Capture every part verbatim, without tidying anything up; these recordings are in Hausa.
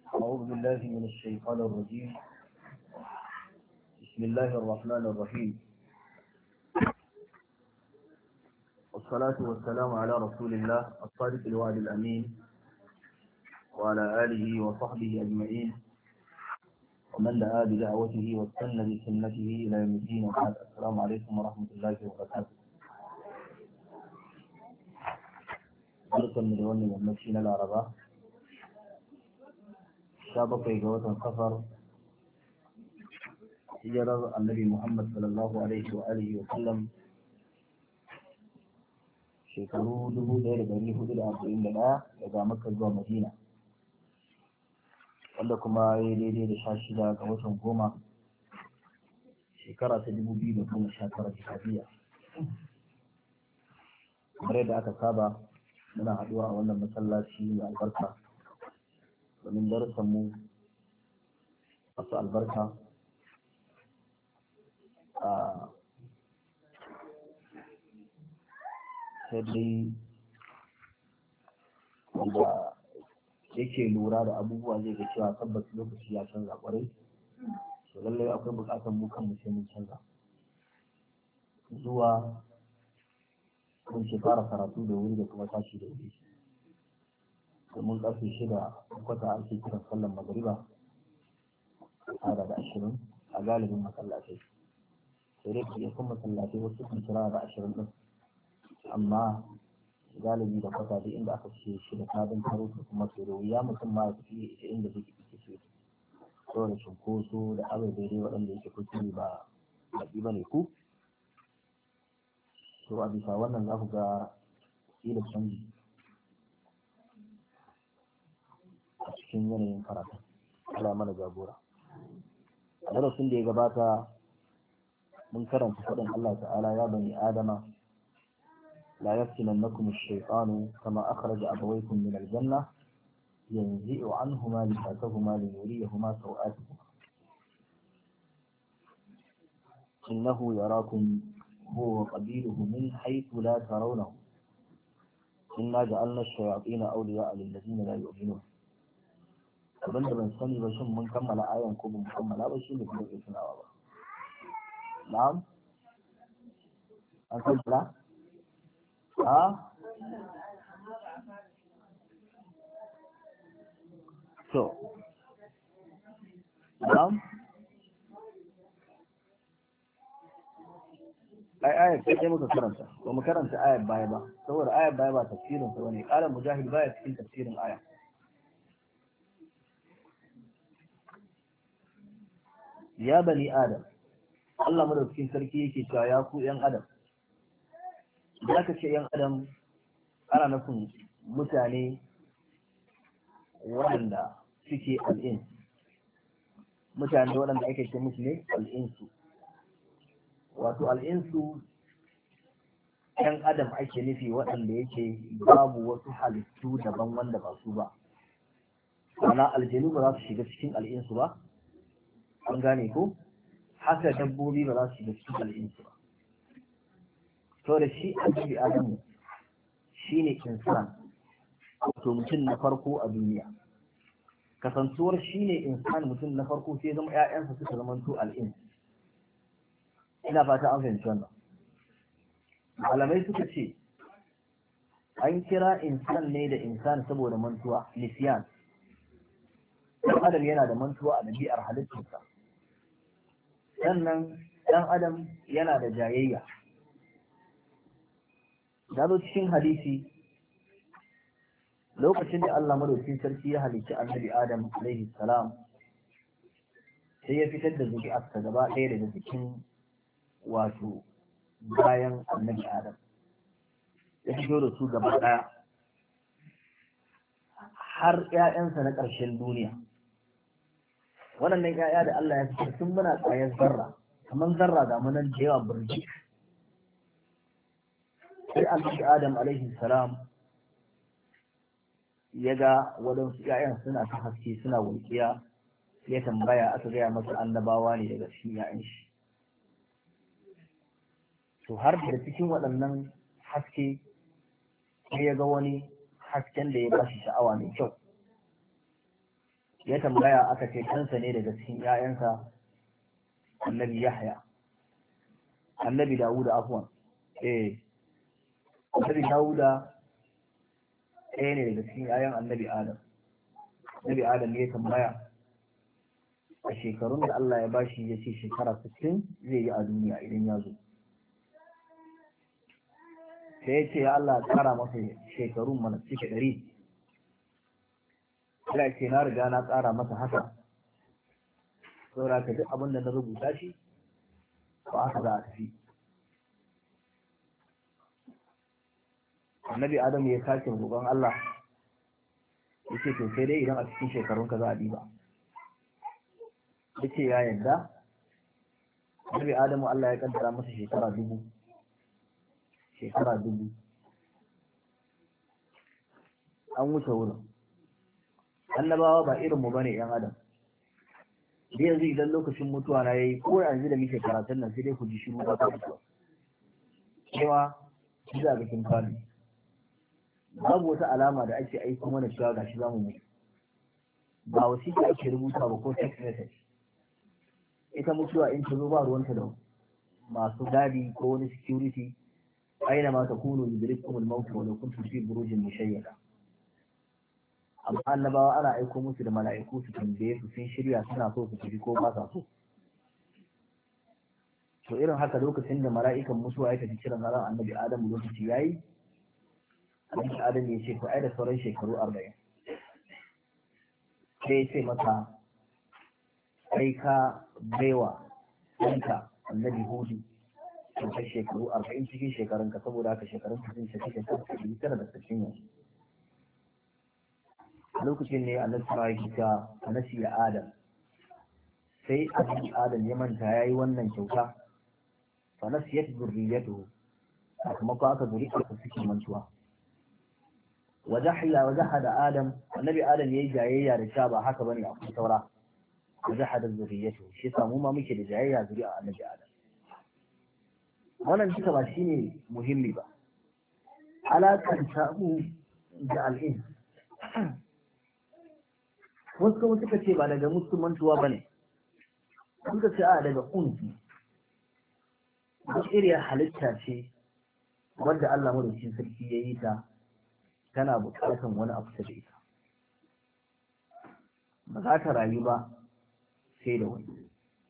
أعوذ بالله من الشيطان الرجيم. بسم الله الرحمن الرحيم، والصلاة والسلام على رسول الله الصادق الوعد الأمين وعلى آله وصحبه أجمعين ومن دعا بدعوته واستنى بسنته إلى يوم الدين. وبعد، السلام عليكم ورحمة الله وبركاته. barkan mu da wannan yammaci na Laraba sha bakwai ga watan Safar, hijirar Annabi Muhammad sallallahu alaihi wa alihi wa sallam shekaru dubu ɗaya da ɗari hudu da arba'in da ɗaya daga Makka zuwa Madina, wanda kuma ya daidai da sha shida ga watan goma shekara ta dubu biyu da goma sha tara jihadiyya. Kamar yadda aka saba, muna haɗuwa a wannan masallaci mai albarka domin darussanmu masu albarka a sai dai wanda yake lura da abubuwa zai ga cewa tabbas lokaci ya canza kwarai, so lallai akwai buƙatar mu kan mu sai mun canza zuwa kun ce fara karatu da wuri da kuma tashi da wuri, domin ƙarfe shida kwata ake kiran sallan magariba tara da ashirin a galibin masallatai, sai dai kuma kun masallatai wasu kun kira da ashirin din, amma galibi da kwata duk inda aka ce shida ta don taro da kuma sai da wuya mutum ma ya tafi ita inda zai ke so saboda cunkoso da abin daidai waɗanda yake kuskure ba baƙi ba ne ku. To a bisa wannan za ku ga da canji a cikin yanayin karatu. Allah mana jagora. A darasin da ya gabata mun karanta faɗin Allah ta'ala, ya bani adama la yaftinannakum ash-shaytanu kama akhraja abawaykum min al-janna yanzi'u anhuma libasahuma linuriyahuma sawatihima innahu yarakum هو وقبيله من حيث لا ترونه إنا جعلنا الشياطين أولياء للذين لا يؤمنون. abin da ban sani ba shin mun kammala ayan ko mun kammala ba shi ne kuma ke tunawa ba. Na'am, an kammala? Ha? So, na'am? ai ayar sai muka karanta ba mu karanta ayar baya ba, saboda ayar baya ba tafsirin sa bane. Qala mujahid baya cikin tafsirin aya. Ya bani adam, Allah madaukakin sarki yake cewa ya ku yan adam. Idan aka ce yan adam ana nufin mutane waɗanda suke al'in, mutane waɗanda ake ce musu ne al'insu. Wato al'insu ‘yan adam ake nufi waɗanda yake babu wasu halittu daban wanda ba su ba, ana aljanu ba za su shiga cikin al'insu ba, an gane ko haka dabbobi ba za su shiga cikin al'insu ba. To da shi annabi adamu shi ne insan, wato mutum na farko a duniya. Kasantuwar shi ne insan mutum na farko sai zama ‘ya'yansa suka zama to al'insu. Ina fata an fahimci wannan. Malamai suka ce an kira insan ne da insan saboda mantuwa, nisyan. Ɗan adam yana da mantuwa a ɗabi'ar halittarsa, sannan ɗan adam yana da jayayya. Da zo cikin hadisi lokacin da Allah madaukakin sarki ya halicci annabi Adam alaihi salam, sai ya fitar da zuri'arsa gaba ɗaya daga cikin wato bayan annabi Adam, ya fito da su gaba ɗaya har ‘ya'yansa na ƙarshen duniya. Waɗannan ‘ya'ya da Allah ya fitar sun muna ƙwayar zarra, kamar zarra ga munan da yawa burji. Sai annabi Adam alaihi salam ya ga waɗansu ‘ya'yan suna ta haske suna walƙiya, ya tambaya, aka gaya masa annabawa ne daga cikin ‘ya'yan shi. To har da cikin waɗannan haske sai ya ga wani hasken da ya ba shi sha'awa mai kyau, ya tambaya aka ce kansa ne daga cikin ƴaƴansa annabi Yahya annabi Dawuda afwan eh annabi Dawuda ɗaya ne daga cikin ƴaƴan annabi Adam annabi Adam ne ya tambaya a shekarun da Allah ya bashi ya ce shekara sittin zai yi a duniya idan ya zo sai ya ce ya Allah tsara masa shekarun mana cike ɗari Allah ce na riga na tsara masa haka saboda ka duk abin da na rubuta shi ba haka za a tafi annabi Adam ya sake roƙon Allah ya ce to sai dai idan a cikin shekarunka za a ɗiba ya ce ya yarda annabi Adamu Allah ya kaddara masa shekara dubu shekara dubu an wuce wurin annabawa ba irinmu ba ne ‘yan adam da yanzu idan lokacin mutuwa na yayi ko yanzu da muke karatun nan sai dai ku ji shiru ba ta mutuwa cewa shi za ga kin fadi babu wata alama da ake aiko mana cewa gashi za mu mutu ba wasiƙa ake rubuta ba ko text message ita mutuwa in ta zo ba ruwanta da masu gadi ko wani security aina ma takunu yudrikum al-maut wa law kuntum fi burujin mushayyada amma annabawa ana aiko musu da mala'iku su tambaye su sun shirya suna so su tafi ko ba sa so to irin haka lokacin da mala'ikan mutuwa ya tafi kiran ran annabi Adamu lokaci yayi annabi Adamu ya ce ko ai da sauran shekaru arba'in sai ya ce masa kai ka baiwa ɗanka annabi Hudu kai shekaru arba'in cikin shekarunka saboda haka shekarun sun shafi shekaru ɗari tara da sittin yanzu a lokacin ne Allah ta yi ta nasi ya Adam sai annabi Adam ya manta yayi wannan kyauta fa nasiyat zurriyatuhu sakamakon aka zuri aka suke mantuwa wa jahila wa jahada Adam annabi Adam yayi jayayya da sha ba haka bane a cikin saura wa jahada zurriyatuhu shi samu ma muke da jayayya zuri a annabi Adam wannan duka ba shine muhimmi ba alakan samu da al'in wasu kuma suka ce ba daga musulmantuwa ba ne suka ce a daga unki duk iriyar halitta ce wadda Allah madaukakin sarki ya yi ta tana buƙatar wani abu ta da ita ba za ta rayu ba sai da wani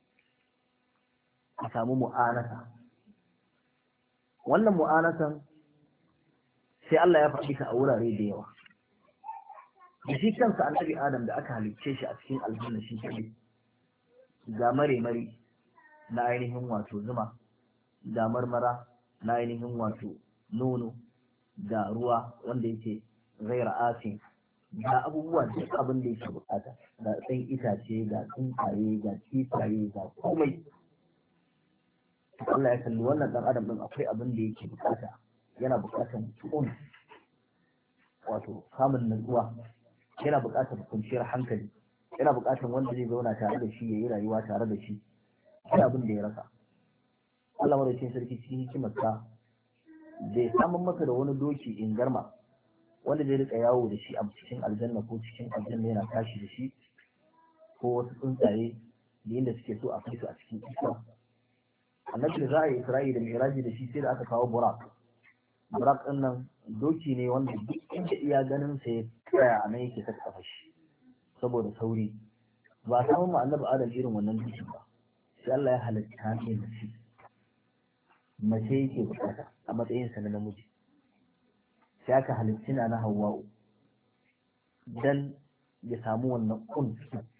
a samu mu'anasa wannan mu'anasan sai Allah ya faɗi ta a wurare da yawa da shi kansa annabi Adam da aka halicce shi a cikin aljanna shi kadai ga mare-mare na ainihin wato zuma da marmara na ainihin wato nono da ruwa wanda yake zaira asin ga abubuwa duk abin da yake bukata ga tsan itace ga tsuntsaye ga kifaye ga komai Allah ya kalli wannan dan adam din akwai abin da yake bukata yana bukatan tun wato samun nutsuwa yana buƙatar kwanciyar hankali yana buƙatar wanda zai zauna tare da shi ya yi rayuwa tare da shi sai abin da ya rasa Allah madaukakin sarki cikin hikimarsa bai samun maka da wani doki in garma wanda zai rika yawo da shi a cikin aljanna ko cikin aljanna yana tashi da shi ko wasu tsuntsaye da inda suke so a kai su a cikin iska annabi da za a yi isra'i da miraji da shi sai da aka kawo burak burak ɗin nan doki ne wanda duk inda iya ganin sa ya tsaya a nan yake saka kafa shi saboda sauri ba a samu annabi adam irin wannan doki ba sai Allah ya halitta ne mace mace yake bukata a matsayin sa na namiji sai aka halitta na Hawwa'u dan ya samu wannan kun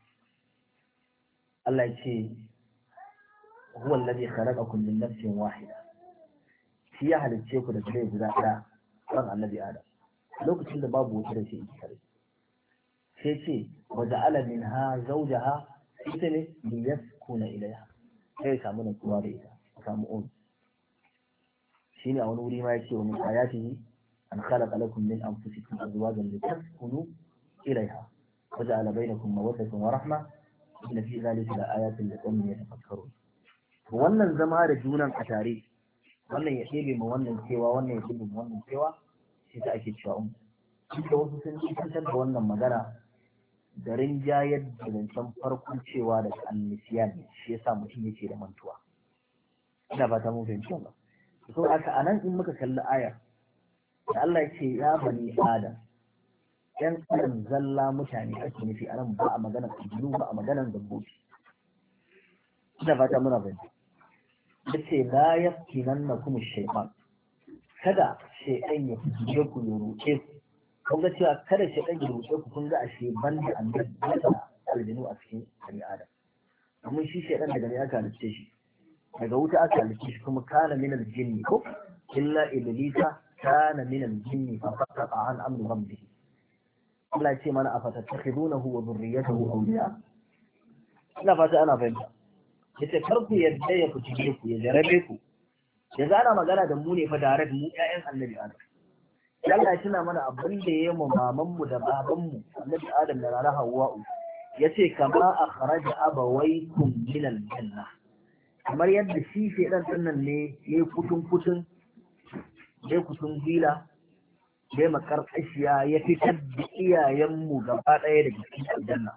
Allah ya ce huwa alladhi khalaqakum min nafsin wahida shi ya halicce ku da gare guda ɗaya ran annabi Adam lokacin da babu wata da shi kare sai ce wa ja'ala minha zawjaha ita ne li yaskuna ilayha sai samu nan kuma da ita samu on shine a wani wuri ma yace wa min ayatihi an khalaqa lakum min anfusikum azwajan litaskunu ilayha wa ja'ala bainakum mawaddatan wa rahma inna fi dhalika la ayatin liqawmin yatafakkarun wannan zama da junan a tare wannan ya ɗebe ma wannan cewa wannan ya ɗebe ma wannan cewa shi ta ake cewa um duk da wasu sun kusantar da wannan magana da rinjayar da zancen farkon cewa daga annisiyan shi yasa mutum yake da mantuwa. Ina fata mun fahimci wannan. So aka anan in muka kalli aya da Allah ya ce ya bani adam yan adam zalla mutane ake nufi anan, ba a maganar aljinu ba a maganar dabbobi. Ina fata muna fahimta. Yace la yaftinannakum ash-shaytan, kada shaytan ya fije ku ya ruɗe ku. Kun ga cewa kada shaytan ya ruɗe ku, kun ga ashe banda annabi da aljinu a cikin bani adam. Amma shi shaytan daga ne aka halice shi, daga wuta aka halice shi, kuma kana min al-jinni ko illa iblisa kana min al-jinni fa fasaqa an amri rabbih. Allah ya ce mana afatattakhidunahu wa dhurriyyatahu awliya. Ina fata ana fahimta. Yace kar ku yadda ya fice ku ya jarabe ku. Yanzu ana magana da mu ne fa da mu ƴaƴan annabi Adam. Allah ya tuna mana abin da ya yi mu maman mu da baban mu annabi Adam da rana Hawwa'u. Yace kama akhraja abawaykum min al-janna. Kamar yadda shi shedan din nan ne yayi kutun kutun yayi kutun bila yayi makarkashiya ya fitar da iyayen mu gaba ɗaya daga cikin aljanna.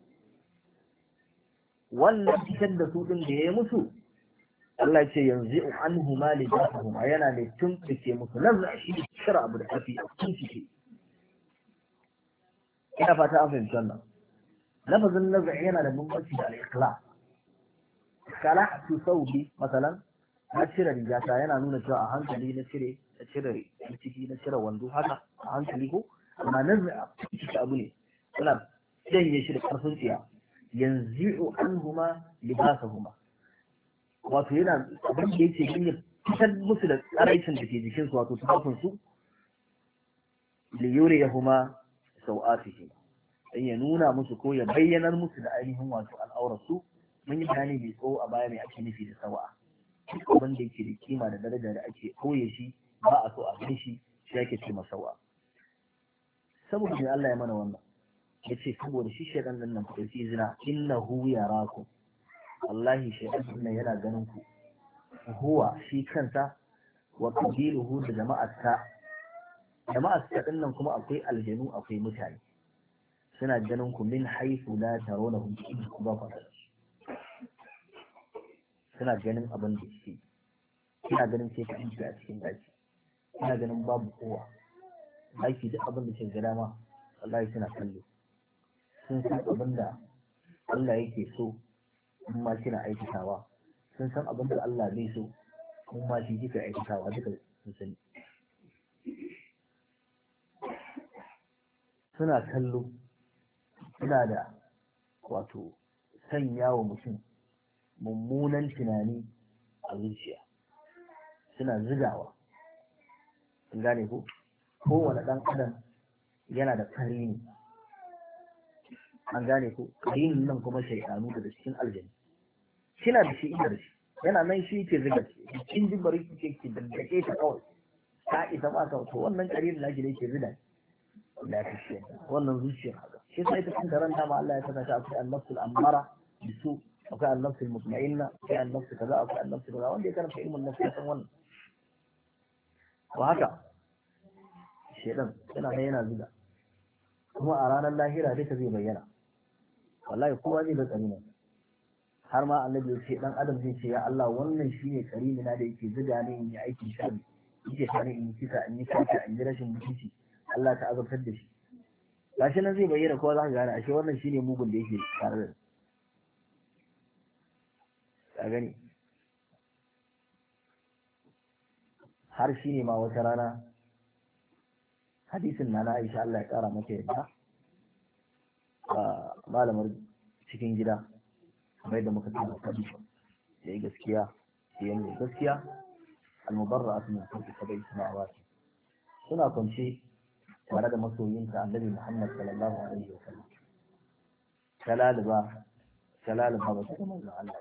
Wannan fitar da su din da ya yi musu, Allah ce yanzu an huma li jahuma yana ne tumɓuke musu nan za shi shira abu da kafi a cikin ciki. Ina fata an fahimci wannan. Lafazin nazar yana da bambanci da al-ikhla. Kala su sauki masalan na cire rigata yana nuna cewa a hankali na cire na cire ciki na cire wando haka a hankali ko, amma nazar a cikin abu ne suna janye shi da karfin tsiya. Yanzu an huma libasahuma, wato yana abin da yake yin ya fitar musu da tsaraicin da ke jikin su, wato tufafin su li yuriyahuma sau'atihim, dan ya nuna musu ko ya bayyanar musu da ainihin wato al'aurar su. Mun yi bayani mai tsawo a baya mai ake nufi da sawa'a, abin da yake da kima da daraja da ake koye shi ba a so a gan shi shi ake ce masawa. Saboda ne Allah ya mana wannan, ya ce saboda shi shaidan nan nan kuɗin zina innahu yarakum, wallahi shaidan nan yana ganin ku, huwa shi kansa wa qabiluhu da jama'arsa. Jama'arsa din nan kuma akwai aljanu akwai mutane, suna ganin ku min haythu la tarawnahum, ba ku suna ganin abin da ke, kina ganin sai ka inda a cikin daji, kina ganin babu kowa, daki duk abin da ke gada ma wallahi suna kallo. Sun san abin da Allah yake so in ma kina aikatawa, sun san abin da Allah bai so in ma shi kika aikatawa, duka sun sani. Suna kallo, suna da wato sanya wa mutum mummunan tunani a zuciya, suna zigawa. Kun gane ko? Kowane ɗan adam yana da karini. An gane ko? Karinin nan kuma shaidanu da cikin aljani. Kina da shi ina da shi. Yana nan shi ke ziga ce. Kin ji bari kike ki dandake ta kawai. Ta isa ma ka to wannan karinin naki da yake ziga. Allah ya kashe wannan zuciyar haka. Shi sai ta kan karanta ma Allah ya saka ta akwai an-nafsul ammara bisu, akwai an-nafsul mutma'inna, akwai an-nafsul kaza, akwai an-nafsul kaza, wanda ya karanta ilmin nafsi ya san wannan. Wa haka shedan yana nan yana zuga, kuma a ranar lahira duka zai bayyana. Wallahi kowa zai ga karina, har ma annabi ya ce dan adam zai ce ya Allah wannan shine karini na da yake zuga ne in yi aikin sharri, yake sa ni in yi kisa, in yi kanta, in yi rashin mutunci, Allah ta azabtar da shi. Gashi nan zai bayyana, kowa za ka gane ashe wannan shine mugun da yake tare da ka gani. Har shine ma wata rana hadisin na na Aisha Allah ya kara mata yadda, malamar cikin gida kamar da muka tsaya kadi da yi gaskiya da yanzu gaskiya al-mubarra'atu min kulli sabai samawati, suna kwance tare da masoyinka annabi Muhammad sallallahu alaihi wa sallam. Talaliba talaliba ba ta ga manzon Allah,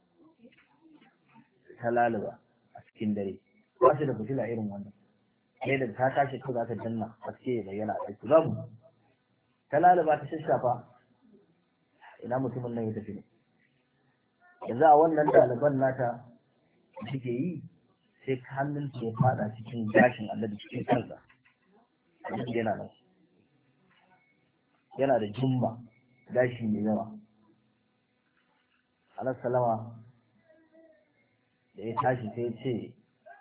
talaliba a cikin dare ba shi da fitila irin wannan, sai da ta tashi ko za ta danna haske ya bayyana a ɗaki babu. Talaliba ta shashafa, ina mutumin nan ya tafi ne. Yanzu a wannan ɗaliban nata da suke yi sai hannun ya fada cikin gashin annabi cikin kansa. Annabi yana nan, yana da jumma gashi mai yawa. Allah salama da ya tashi sai ya ce,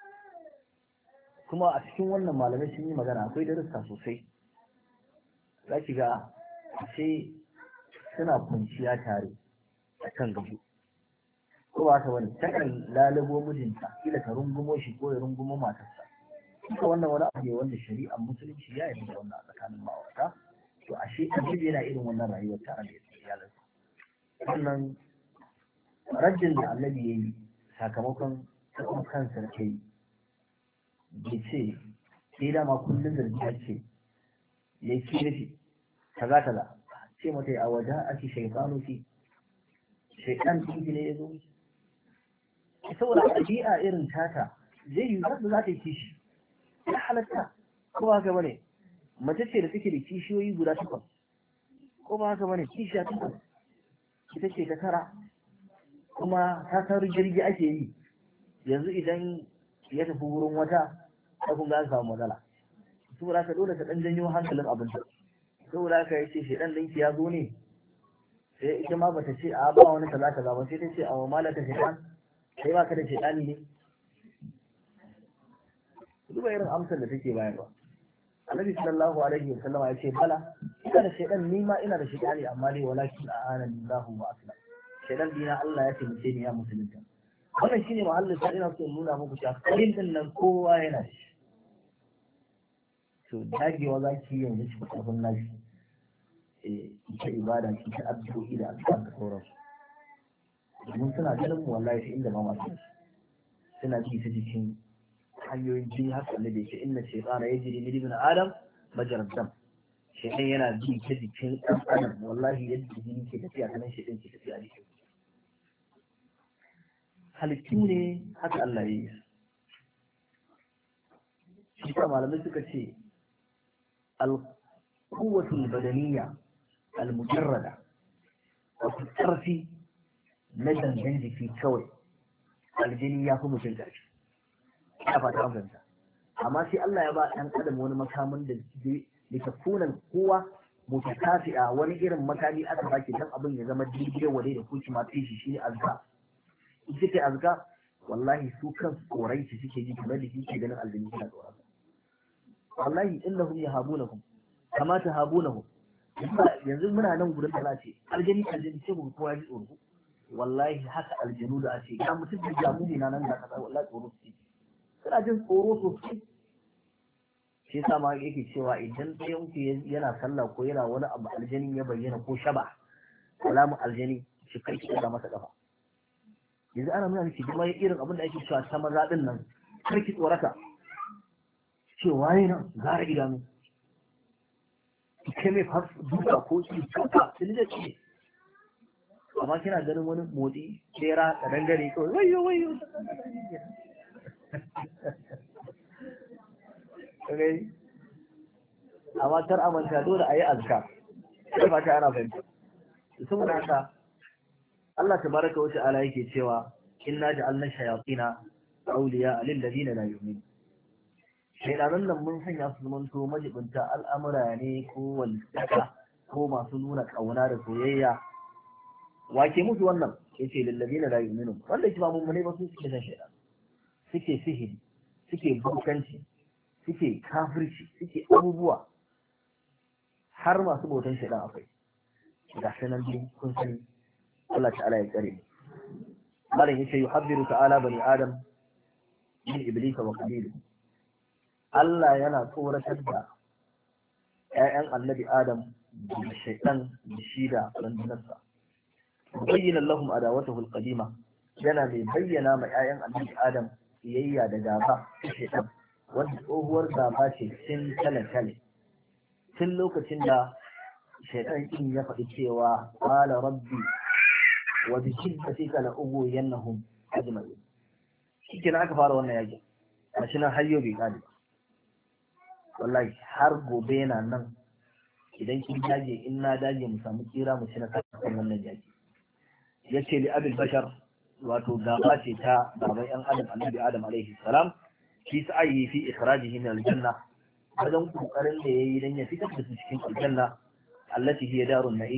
kuma a cikin wannan malamai sun yi magana akwai darussa sosai. Za ki ga sai suna kwanciya tare a kan gado. Ko ba ta wani takan lalabo mijinta kila ta rungumo shi ko ya rungumo matarsa. Duka wannan wani abu ne wanda shari'ar musulunci ya yi da wannan a tsakanin ma'aurata. To ashe annabi yana irin wannan rayuwar tare da iyalansa. Wannan rajin da annabi ya yi sakamakon taɓin kansa da kai bai ce sai dama kullum zargiya ce ya yi nufi kaza kaza ce mata a waje ake shaitanu fi shaitan ɗinki ne ya zo saboda ɗabi'a irin tata zai yi za ta yi kishi ya halatta ko ba haka bane mace ce da take da kishiyoyi guda takwas ko ba haka bane kishiya takwas ita ce ta tara kuma ta san rigirgi ake yi yanzu idan ya tafi wurin wata ta kun ga samu matsala saboda ka dole ta dan janyo hankalin abin ta saboda ka yace shi dan dinki ya zo ne sai ita ma bata ce a ba wani kaza kaza ba sai ta ce a wa malaka shaytan sai ba ka da shaytani ne duba irin amsar da take bayarwa. Annabi sallallahu alaihi wasallam ya ce bala ina da shaytan ni ma ina da shaytani amma dai walakin a'ana Allahu wa aslam shaytan dina Allah ya taimake ni ya musulunta wannan shine mahallin da ina so in nuna muku cewa kalin din nan kowa yana da shi to dagewa za ki yi yanzu shi kafin nashi eh ita ibada ki ta addu'o'i da addu'a da sauransu domin suna ganin mu wallahi ta inda ba ma suna ji ta jikin hanyoyin jini haka ne da yake inna shaytana yajri min ibn adam majrad dam shaytan yana ji ta jikin dan adam wallahi yadda jini ke tafiya kanan shaytan ke tafiya a jikin halittu ne haka Allah ya yi shi ka malamai suka ce al-quwwatu al-badaniyya al-mujarrada wato ƙarfi na dangan jiki kawai aljini ya fi mutum ƙarfi ina fata an fahimta amma sai Allah ya ba ɗan adam wani makamin da litakunan kowa mutakafi'a wani irin makami aka baki dan abin ya zama daidai wadai da kuki ma fishi shine azka ita ce azka wallahi su kan tsorai shi suke ji kamar da kike ganin aljini suna tsoron wallahi innahum yahabunakum kama tahabunahum yanzu muna nan gurin da ce aljini aljini ce mu kowa ji tsoro wallahi haka aljinu da ace ga mutum da jamuni na nan da kaza wallahi tsoro su suna jin tsoro sosai shi yasa ma yake cewa idan ɗayan ku yana sallah ko yana wani abu aljani ya bayyana ko shaba alamu aljani shi kai ki da masa kafa yanzu ana nuna miki kuma irin abin da ake cewa ta maza din nan kar ki tsorata ce waye nan gara idanu ki kai mai fas duka ko ki tuka kin da ce amma kina ganin wani motsi kera da dangare kawai wayo wayo okay amma kar amanta dole a yi azka sai fata ana fahimta saboda haka Allah tabaraka wa ta'ala yake cewa inna ja'alna shayatina awliya lil ladina la yu'minun shaytanan nan mun sanya su zaman to majibinta al'amura ne ko walsaka ko masu nuna kauna da soyayya wake musu wannan yace lil ladina la yu'minun wanda shi ba mun ne ba su suke san shaytan suke sihiri suke bukanci suke kafirci suke abubuwa har masu bautan shaidan akwai ga sanan dai kun sani Allah ta'ala ya tsare mu malam yace yuhabbiru ta'ala bani adam min iblis wa qabilu Allah yana tsoratar da ƴaƴan annabi adam da shaitan da shi da rundunarsa bayyana lahum adawatahu al-qadima yana mai bayyana ma ƴaƴan annabi adam siyayya da gaba ta shaitan wanda tsohuwar gaba ce tun tale-tale tun lokacin da shaitan din ya faɗi cewa qala rabbi wa bi shiddatika la ughwiyannahum ajma'in shike aka fara wannan yaki gashi nan har yau bai kare wallahi har gobe yana nan idan kin dage in na dage mu samu kira mu ci na kan wannan yaki yace li abil bashar wato gaba ce ta baban yan adam annabi adam alaihi salam fi sa'ayi fi ikhrajihi min aljanna wajen kokarin da yayi dan ya fitar da su cikin aljanna allati hiya darun na'im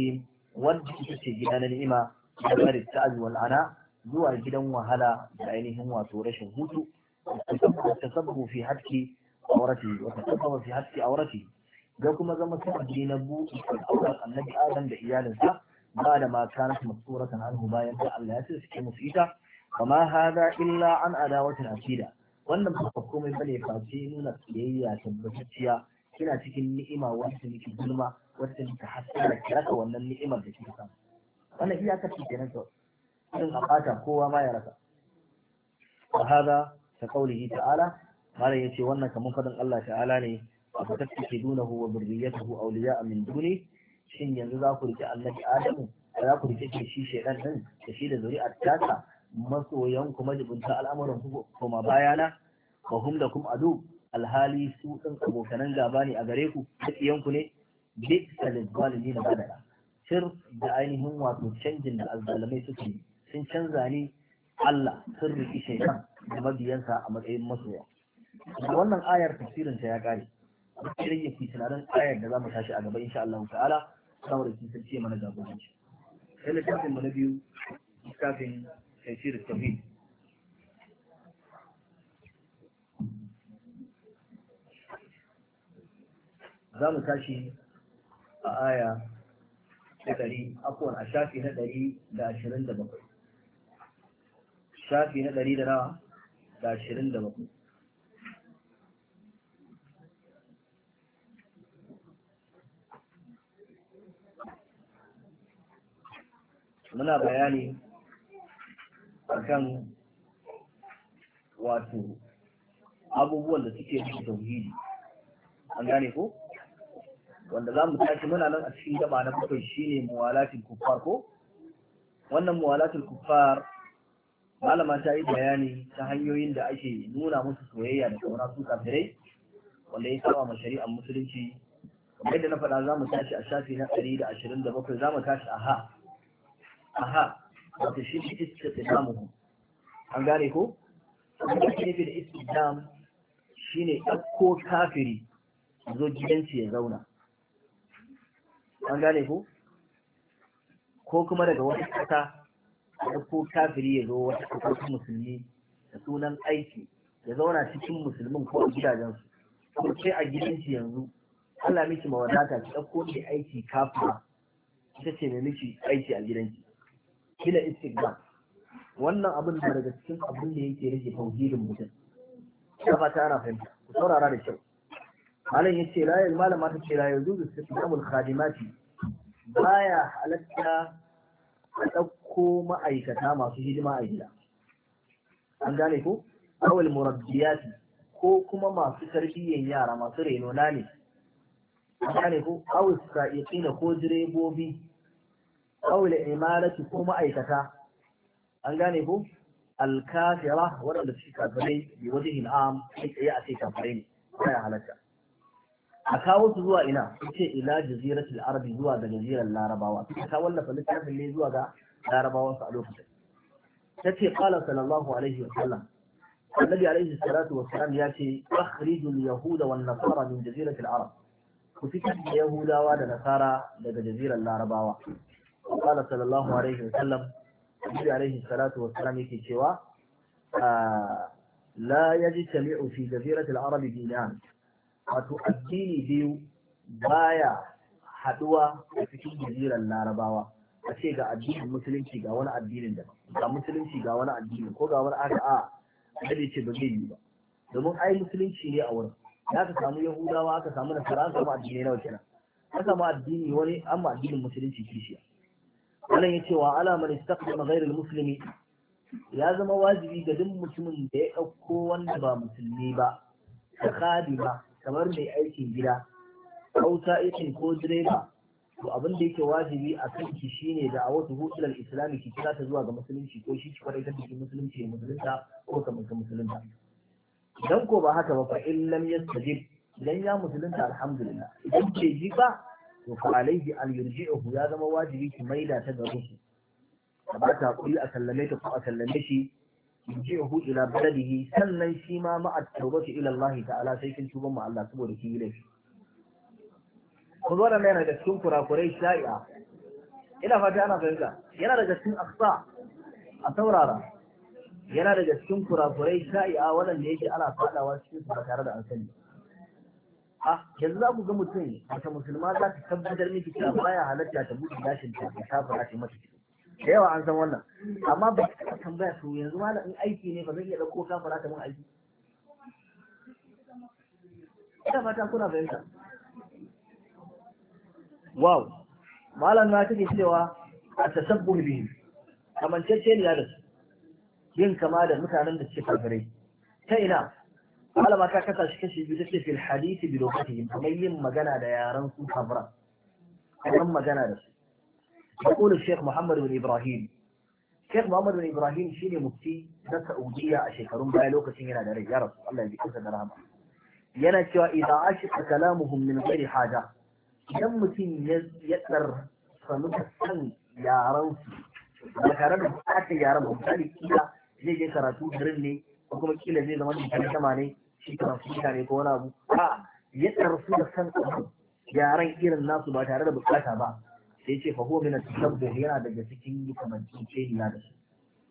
wanda ita ce gida na ni'ima da bari ta'azi wal ana zuwa gidan wahala da ainihin wato rashin hutu tasabbu fi hakki aurati wa tasabbu fi hakki aurati da kuma zama sababi na buɗe auren annabi adam da iyalinsa ba da ma kanat masuratan anhu bayan da Allah ya ce suke musu ita wa ma hada illa an adawatin akida wannan ba komai bane face nuna kiyayya tabbatacciya kina cikin ni'ima wacce nake gulma wacce nake hasara ki rasa wannan ni'imar da kika samu wannan iyaka ce kenan to in a fata kowa ma ya rasa wa hada ta qaulihi ta'ala malam yace wannan kamar fadin Allah ta'ala ne afa tattakhidunahu wa dhurriyyatahu awliya'a min duni shin yanzu za ku rike annabi adamu za ku rike shi shedan din da shi da zuri'ar tasa masoyan kuma jibunta al'amuran ku kuma bayana wa hum lakum adu alhali su din abokanan gaba ne a gare ku dakiyan ku ne bi salil zalimin badala sir da ainihin wato canjin da azzalamai suke yi sun canza ni Allah sun riki shaytan da mabiyansa a matsayin masoya wannan ayar tafsirin ta ya kare sai yake tunanin ayar da zamu tashi a gaba insha Allah ta'ala saboda kin san ce mana jagoranci sai littafin mu na biyu littafin tafsir tauhid zamu tashi a aya ta ɗari akwai a shafi na ɗari da ashirin da bakwai shafi na ɗari da nawa da ashirin da bakwai muna bayani akan wato abubuwan da suke cikin tauhidi an gane ko wanda za mu tashi muna nan a cikin gaba na bakwai shine muwalatul kuffar ko wannan muwalatul kuffar malama ta yi bayani ta hanyoyin da ake nuna musu soyayya da kauna su kafirai wanda ya saba ma shari'ar musulunci kamar yadda na faɗa za mu tashi a shafi na ɗari da ashirin da bakwai za mu tashi a ha aha wato shi ne istidamu an gane ko wanda ke nufi da istidam shine ɗauko kafiri zo gidanci ya zauna an gane ko ko kuma daga wata ƙasa ɗauko kafiri ya zo wata ƙasar musulmi da sunan aiki ya zauna cikin musulmin ko a gidajensu ko ce a gidanci yanzu Allah miki mawadata ki ɗauko ki aiki kafira ita ce mai miki aiki a gidanki kila istiqbal wannan abin da daga cikin abin da yake rage tauhidin mutum ta fata ana fahimta ku saurara da kyau malam yace la yal malama ta ce la yajuzu istiqamul khadimati baya halatta a dauko ma'aikata masu hidima a gida an gane ko awal murabbiyati ko kuma masu tarbiyyan yara masu reno na ne an gane ko awal sa'iqina ko direbobi awul imarati ko ma'aikata an gane ko alkafira waɗanda suke kafirai bi wajen am sai tsaye a ce kafirai ne baya halatta a kawo su zuwa ina ce ila jaziratul arabi zuwa ga jazirar larabawa ta wallafa littafin ne zuwa ga larabawan su a lokacin tace qala sallallahu alaihi wa sallam annabi alaihi salatu wa salam ya ce akhrijul yahuda wan nasara min jaziratul arab ku fitar da yahudawa da nasara daga jazirar larabawa وقال صلى الله عليه وسلم النبي عليه الصلاة والسلام يكي شوا لا يجتمع في جزيرة العرب دينان وتؤديني بيو بايا حدوى في جزيرة العرباوة أشيء قا الدين المسلم شيء قا وانا الدين ده قا مسلم شيء قا وانا الدين كو قا وانا أكا آه هذه شيء بجيني با domin ai musulunci ne a wurin ya ka samu yahudawa aka samu nasara aka samu addini nawa kenan aka samu addini wani amma addinin musulunci kishiya wannan yace wa ala man istaqdama ghayr al-muslimi ya zama wajibi ga duk mutumin da ya dauko wanda ba musulmi ba da khadima kamar mai aikin gida ko sa'ikin ko direba to abin da yake wajibi a kan ki shine da awatu husul al-islami ki kira ta zuwa ga musulunci ko shi ki fara ta cikin musulunci musulunta ko kamar musulunta idan ko ba haka ba fa in lam yastajib idan ya musulunta alhamdulillah idan ke ji ba to fa alaihi an yurji'uhu ya zama wajibi ki maida ta ga rusu ba ta kuri a sallame ta ko a sallame shi yurji'uhu ila baladihi sannan shi ma ma at-tawbati ila Allah ta'ala sai kin tuban ma Allah saboda kin yi laifi ko zo da mai da cikin kurakurai shari'a ina fata ana fahimta yana daga cikin aksa a saurara yana daga cikin kurakurai sha'i'a waɗanda yake ana faɗawa cikin su ba tare da an sani ah yanzu za ku ga mutum wata musulma za ta tabbatar miki cewa baya halatta ta buɗe gashin ta ta kafara ta mata da yawa an san wannan amma ba ta tambaya to yanzu malam in aiki ne ba zan iya ɗauko kafara ta mun aiki ina fata kuna fahimta wow malam na take cewa a tasabbuh bihi kamancece ne da su yin kama da mutanen da suke kafirai ta ina malama ta kasa shi kashi biyu take fil hadisi bi lokacin kamar yin magana da yaran su kafira kamar magana da su يقول الشيخ محمد بن إبراهيم الشيخ محمد بن إبراهيم شيني مفتي na Saudiya a shekarun baya lokacin yana da rai ya rasu Allah ya bi kansa da rahama yana cewa idan ashika kalamuhum min ghairi haja idan mutum ya tsar sanu da san yaran su ba tare da bukatar yaran ba misali kila zai je karatu garin ne ko kuma kila zai zama da sama ne shi karatu ne ko wani abu a ya tsar su da san yaran irin nasu ba tare da bukata ba sai ce fa huwa min at-tashabbuh yana daga cikin kamanci ce ya da su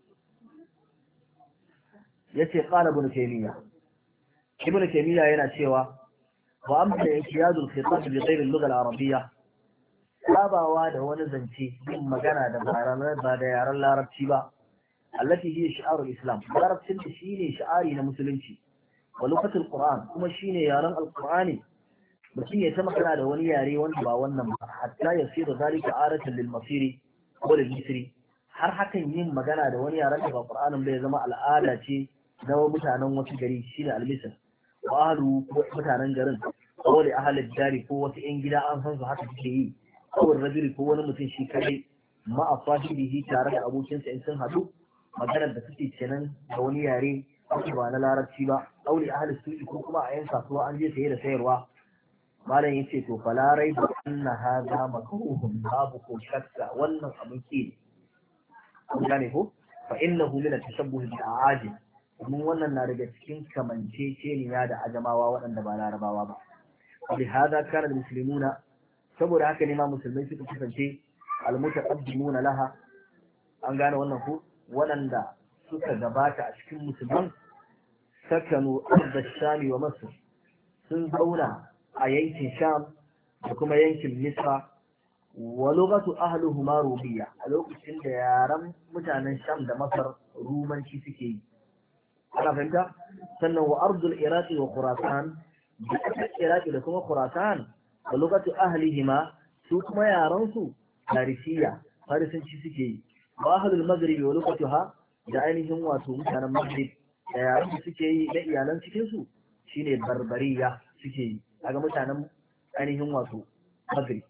yace qala ibn taymiya ibn taymiya yana cewa wa amma ikhtiyadul khitab bi ghayr al-lugha al-arabiyya sabawa da wani zance yin magana da ba da yaran larabci ba allati hiya shi'arul islam larabcin da shine shi'ari na musulunci wa lugatul qur'an kuma shine yaran al-qur'ani mutum ya ta magana da wani yare wanda ba wannan ba hatta ya sai da zalika aratan lil masiri ko lil misri har hakan yin magana da wani yaren da ba qur'anin bai zama al'ada ce na mutanen wasu gari shine al-misr wa ahlu ko mutanen garin ko da ahlul dari ko wasu yan gida an san su haka suke yi ko rajuli ko wani mutum shi kai ma asahibihi tare da abokinsa in sun hadu maganar da suke kenan da wani yare ba na larabci ba aure ahlus su'i ko kuma a yan kasuwa an je saye da sayarwa malam yace to falarai da anna hada makruhun babu ko shakka wannan abin ke kun gane ko fa innahu min at-tashabbuh bil a'ajim mun wannan na daga cikin kamanceceniya da ajamawa waɗanda ba larabawa ba bi hada kana muslimuna saboda haka ne ma musulmai suka kasance al-mutaqaddimuna laha an gane wannan ko waɗanda suka gabata a cikin musulman sakanu arda shami wa masr sun zauna a yankin sham da kuma yankin misra wa lughatu ahluhuma rubiyya a lokacin da yaran mutanen sham da masar rumanci suke yi ana fahimta sannan wa ardul iraqi wa khurasan da kasar iraqi da kuma khurasan wa lughatu ahlihima su kuma yaran su farisiya farisanci suke yi wa ahlul maghrib wa lughatuha da ainihin wato mutanen maghrib da yaran da suke yi da iyalan cikin su shine barbariya suke yi daga mutanen ainihin wato maghrib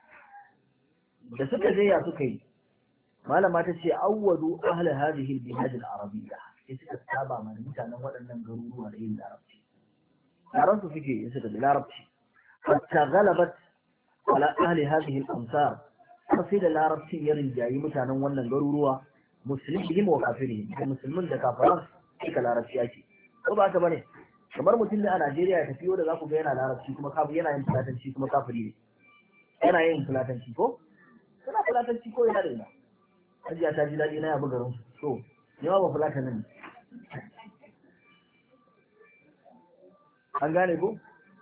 da suka je ya suka yi malama ta ce awwadu ahli hadhihi al-bilad al-arabiyya sai suka saba ma mutanen waɗannan garuruwa da yin larabci yaran su suke yin suka da larabci hatta galabat ala ahli hadhihi al-amsar sai da larabci ya rinjayi mutanen wannan garuruwa muslimin wa kafirin da musulmin da kafiran suka larabci ake ko ba ka bane kamar mutum ne a Najeriya ya tafiyo da za ku ga yana larabci kuma kafiri yana yin fulatanci kuma kafiri ne yana yin fulatanci ko suna fulatanci ko yana da ina hajiya ta ji daɗi na yabi garin so ne ma ba fulatan nan an gane ko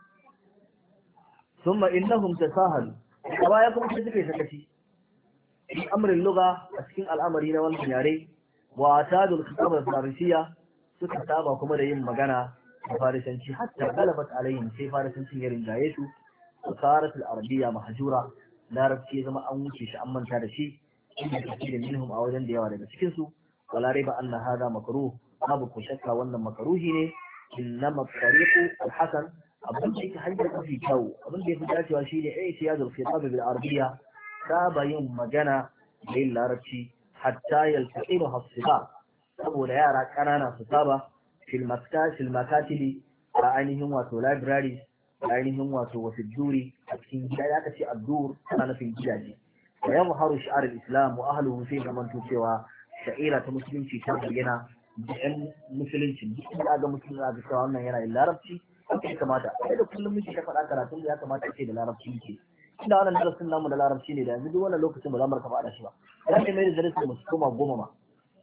summa innahum tasahalu a baya kuma sai suka yi sakaci fi amrin lugha a cikin al'amari na wannan yare wa atadul khitab al-farisiyya suka saba kuma da yin magana da farisanci hatta galabat alayhim sai farisancin ya rinjaye su sarat al-arabiyya mahjura larabci ya zama an wuce shi an manta da shi inda kafir minhum a wajen da yawa daga cikin su wala riba anna hada makruh babu ko shakka wannan makruhi ne innama tariqu al-hasan abin da yake hanyar mafi kyau abin da yafi dacewa shine i'tiyadul khitab bil arabiyya saba yin magana da yin larabci hatta yaltaqimu hasiba saboda yara kanana su saba fil maskatil makatibi a ainihin wato library da ainihin wato wasu duri a cikin gida ya kace addur ana nufin gidaje wa yamharu shi'ar al-islam wa ahluhu sai zaman cewa sha'ira ta musulunci ta bayyana da yan musulunci duk da ga musulunci ga cewa wannan yana yin larabci haka ya kamata sai da kullum muke ta faɗa karatun da ya kamata ce da larabci ke inda wannan darasin namu da larabci ne da yanzu duk wannan lokacin ba za mu raka ba da shi ba ya kai mai da darasin mu su koma goma ma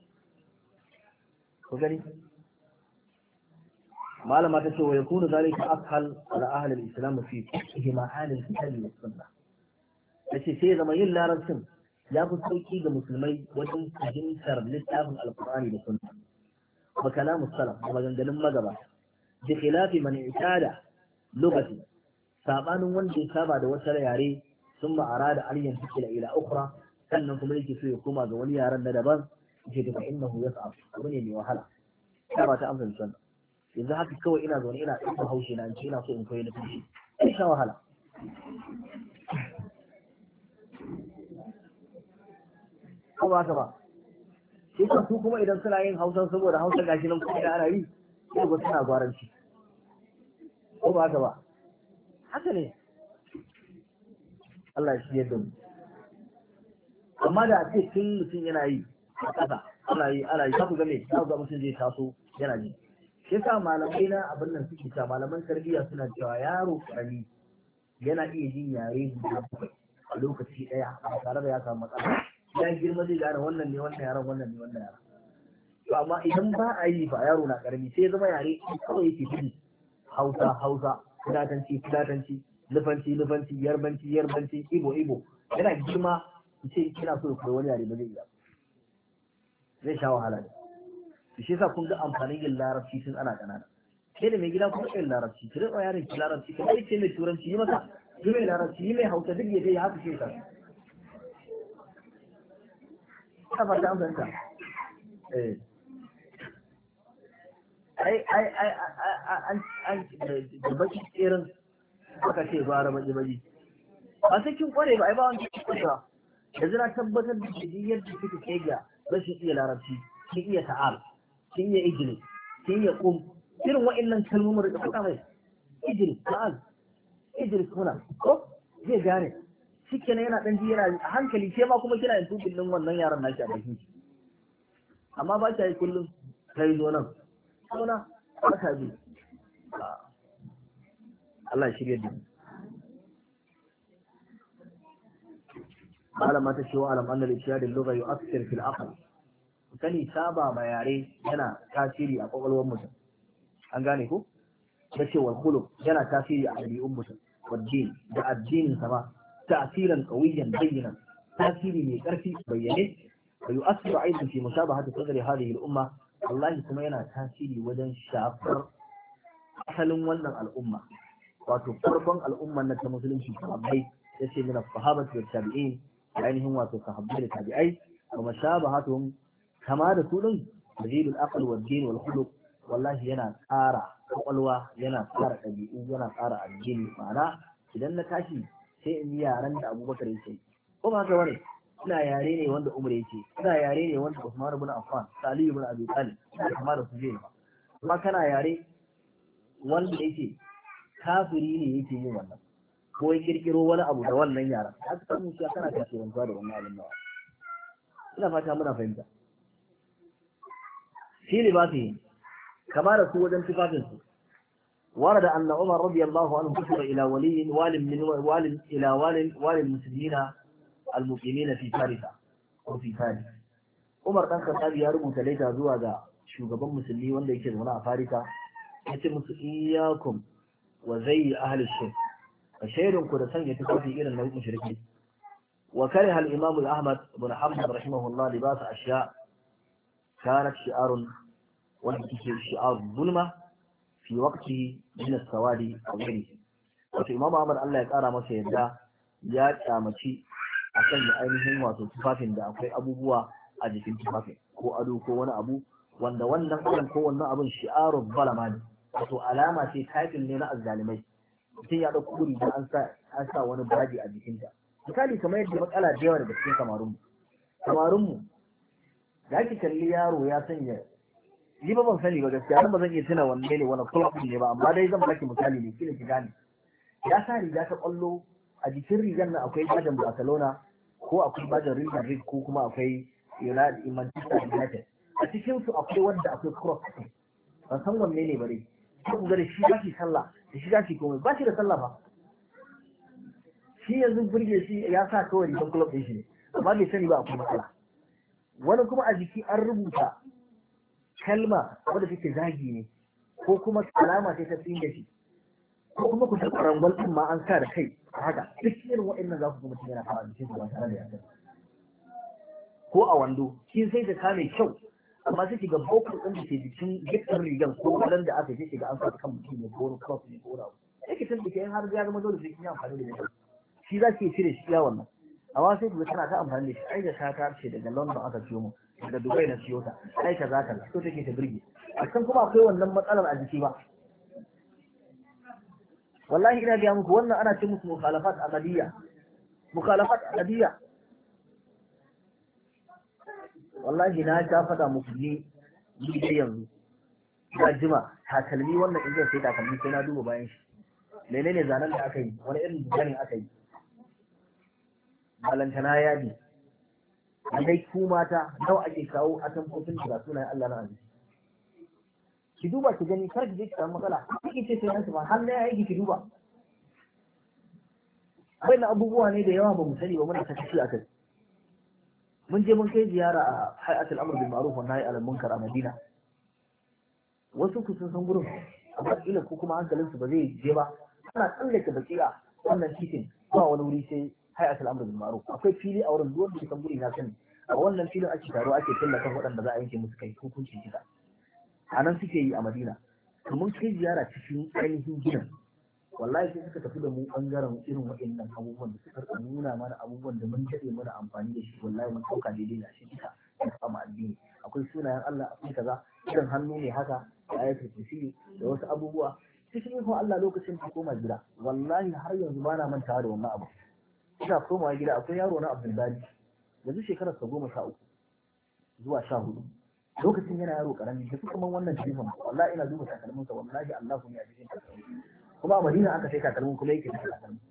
ku gani malama ta ce wa yakunu zalika ashal ala ahli al-islam fi fiqh ma'ani al-kitab wa sunnah tace sai zama yin larabcin ya fi sauki ga musulmai wajen fahimtar littafin alqur'ani da sunna wa kalamu salaf da maganganun magaba bi khilafi man i'tada lugati sabanin wanda ya saba da wata yare sun ma'ara da aryan tikila ila ukhra sannan kuma yake so ya koma ga wani yaren na daban yake da innahu yas'ab abu ne mai wahala ta ba ta amsa sunna yanzu haka kawai ina zaune ina ɗaukar haushi na ce ina so in koyi nufi sai sha wahala ko ba haka ba shi kan su kuma idan suna yin hausa saboda hausa gashi nan kuma da ana yi sai ba suna gwaranci ko ba haka ba haka ne Allah ya shirya da mu amma da a ce tun mutum yana yi a ƙasa ana yi ana yi za ku ga me za ku ga mutum zai taso yana ji shi yasa malamai na abin nan suke cewa malaman tarbiyya suna cewa yaro karami yana iya jin yare guda bakwai a lokaci ɗaya ba tare da ya samu matsala ya girma zai gane wannan ne wannan yaran wannan ne wannan yaran to amma idan ba a yi ba yaro na karami sai ya zama yare kawai yake fili hausa hausa filatanci filatanci nufanci nufanci yarbanci yarbanci ibo ibo yana girma ce kina so koyi wani yare ba zai iya zai sha wahala ne shi yasa kun ga amfanin yin larabci tun ana ƙanana sai da mai gida kuma yin larabci ki rinƙa yaron ki larabci kamar yake mai turanci yi masa yi mai larabci yi mai hausa duk ya je ya haka ce ka ta fata an fahimta eh ai ai ai an an da baki tsirin aka ce gwara baki baki ba sai kin kware ba ai ba wani kwarewa yanzu na tabbatar da shi yadda kika kai ga rashin iya larabci kin iya ta'al kin iya ijili kin iya kum irin wa'annan kalmomin da kuka mai ijili ta'al ijili kuna ko zai gane shikenan yana dan ji yana a hankali ke ma kuma kina yin tukin din wannan yaran naki a bakin ki amma ba ta yi kullum kai zo nan zauna ba ta bi Allah ya shirye da mu malama ta cewa alam annal ishad al-lugha yu'athir fil aql sani saba ma yare yana tasiri a kwakwalwar mutum an gane ko da cewa khuluq yana tasiri a ɗabi'un mutum waddin da addinin sa ba tasiran qawiyan bayyinan tasiri mai karfi bayyane wa yu'athiru aidan fi mushabahati sadri hadhihi al-umma wallahi kuma yana tasiri wajen shafar asalin wannan al'umma wato farkon al'umman na ta musulunci sahabbai yace min as-sahabati wa tabi'in ainihin wato sahabbai da tabi'ai wa mashabahatuhum kama da su din dalilul aql wal din wal khuluq wallahi yana ƙara kwakwalwa yana ƙara ɗabi'u yana ƙara addini ma'ana idan na tashi sai in yi yaren da Abubakar yake ko ba haka bane ina yare ne wanda Umar yake ina yare ne wanda Usman ibn Affan Ali ibn Abi Talib ina kama da su ne ba kuma kana yare wanda yake kafiri ne yake yin wannan ko ya kirkiro wani abu da wannan yaran haka kan mu kana tasirantuwa da wannan abin nawa ina fata muna fahimta shi libasi kama da su wajen tufafin su ورد أن عمر رضي الله عنه كتب إلى ولي وال من وال إلى وال وال المسلمين المقيمين في فارس أو في فارس عمر كان خطاب يا رب تليتا زوا ga shugaban musulmi wanda yake zaune a Farisa yace musu iyyakum wa zai ahli shirk ashairun ku da sanya tufafi irin na mushriki wa kariha al-imam al-ahmad ibn hanbal rahimahullah libas ashya kanat shi'arun wa shi'ar zulma fi waqti min as-sawadi aw ghairihi wato imam ahmad Allah ya kara masa yadda ya kyamaci a sanya ainihin wato tufafin da akwai abubuwa a jikin tufafin ko ado ko wani abu wanda wannan alam ko wannan abun shi'arun zalama ne wato alama ce title ne na azzalimai mutum ya ɗauko kuri da an sa an sa wani baji a jikinta misali kamar yadda matsala da yawa daga cikin kamarunmu kamarunmu da ake kalli yaro ya sanya ni ba ban sani ba gaskiya ba zan iya tuna wanne ne wani club ne ba amma dai zan baki misali ne kina ki gane ya sa riga ta kwallo a jikin rigar nan akwai bajin Barcelona ko akwai bajin Real Madrid ko kuma akwai United Manchester United a cikin su akwai wanda akwai cross ban san wanne ne bare ko ku ga da shi ba shi sallah da shi gashi komai ba shi da sallah ba shi yanzu burge shi ya sa kawai rigar club ɗin shi ne amma bai sani ba akwai matsala. Wani kuma a jiki an rubuta kalma wadda take zagi ne ko kuma alama ce ta tsinga shi ko kuma ku taɓa rangwal ɗin ma an sa da kai a haka duk irin waɗannan za ku ga mutum yana kawo jikin su ba tare da ya sani. Ko a wando shi sai ka kame kyau amma sai ga bokar ɗin da ke jikin dukkan rigan ko kalan da aka yi ga an sa kan mutum ne ko wani cross ne ko wani abu yake tun da ke har ya zama dole sai kin yi amfani da shi shi za ki cire shi ya wannan amma sai ku tana ta amfani da shi ai da ta ta ce daga London aka siyo mu daga Dubai na siyo ta ai ka za ka so take ta burge a kan kuma akwai wannan matsalar a jiki ba wallahi ina ga muku wannan ana ce musu mukhalafat amadiyya mukhalafat amadiyya wallahi na ta faɗa muku ni ni dai yanzu ya jima takalmi wannan in zai sai takalmi sai na duba bayan shi menene zanen da aka yi wani irin zanen aka yi balantana yadi a dai ku mata nawa ake kawo a tamfofin da sunayen Allah na azizi ki duba ki gani kar ki je ki samu matsala kike ce sai nan ba har na aiki ki duba wannan abubuwa ne da yawa ba mu sani ba muna sakaci a kai mun je mun kai ziyara a hay'atul amr bil ma'ruf wa nahy anil munkar a Madina wasu ku sun san gurin amma kila ko kuma hankalin su ba zai je ba ana tsallake bakiya wannan titin ba wani wuri sai hay'atul amr bil ma'ruf akwai fili a wurin duwanda san guri na sani a wannan filin ake taro ake tallata waɗanda za a yanke musu kai hukunci kisa a nan suke yi a Madina to mun kai ziyara cikin ainihin gidan wallahi sai suka tafi da mu bangaren irin waɗannan abubuwan da suka nuna mana abubuwan da mun daɗe mana amfani da shi wallahi mun ɗauka daidai na shi duka ya kama addini akwai sunayen Allah akwai kaza irin hannu ne haka da ayatul kursi da wasu abubuwa cikin ikon Allah lokacin da koma gida wallahi har yanzu bana mantawa da wannan abu ina komawa gida akwai yaro na Abdul Bari yanzu shekarar sa goma sha uku zuwa sha hudu lokacin yana yaro karami da kuma wannan jifan wallahi ina duba takalmin sa wallahi Allahu ne a cikin takalmin kuma a Madina aka sai takalmin kuma yake da takalmin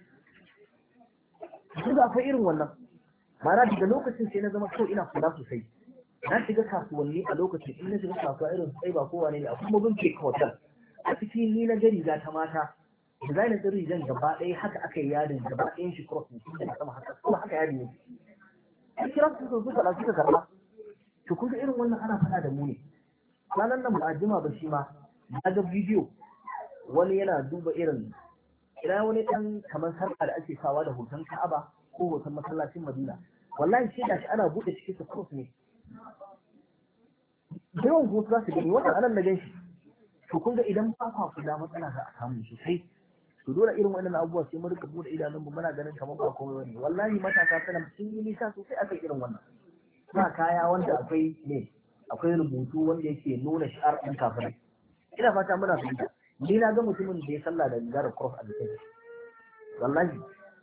kuma akwai irin wannan ma'ana daga lokacin sai na zama so ina kula sosai na shiga kasuwanni a lokacin in na shiga kasuwa irin sai ba kowa ne a kuma bin ke hotel a cikin ni na gari ga ta mata designer din rigan gaba ɗaya haka aka yi yadin gaba ɗayan shi cross ne da sama haka kuma haka yadin ne a kira su su suka suka karɓa to kun ga irin wannan ana faɗa da mu ne ranar nan ba jima ba shi ma na ga bidiyo wani yana duba irin ina wani ɗan kamar sarƙa da ake sawa da hoton Ka'aba ko hoton masallacin Madina wallahi sai gashi ana buɗe cikin su cross ne yawan hoto za su gani wannan anan na gan shi to kun ga idan ba kwa kula matsala za a samu sosai to dole irin wannan abubuwa sai mu rika bude idanun mu muna ganin kamar ba komai bane wallahi matasa sana sun yi nisa sosai akan irin wannan ba kaya wanda akwai ne akwai rubutu wanda yake nuna shi'ar ɗin kafirai ina fata muna fahimta ni na ga mutumin da ya sallah da rigar cross a jikin wallahi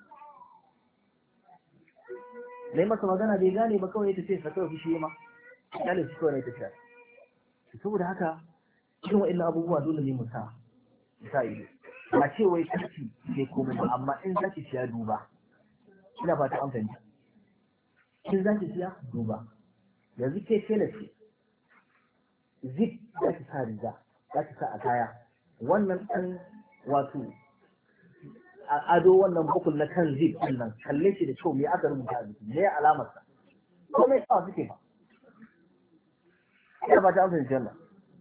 dai masa magana bai gane ba kawai ya tace sa kawai shi ma kale shi kawai ya tace saboda haka cikin wa'annan abubuwa dole ne mu sa sa ido ba ce wai kaci ne komai ba amma in zaki siya duba ina fata an fahimta in zaki siya duba yanzu ke tela ce zip zaki sa riga zaki sa a kaya wannan ɗan wato a ado wannan bukul na kan zip ɗin nan kalle shi da kyau me aka rubuta a jiki me alamarsa komai sa suke ba ina fata an fahimta wannan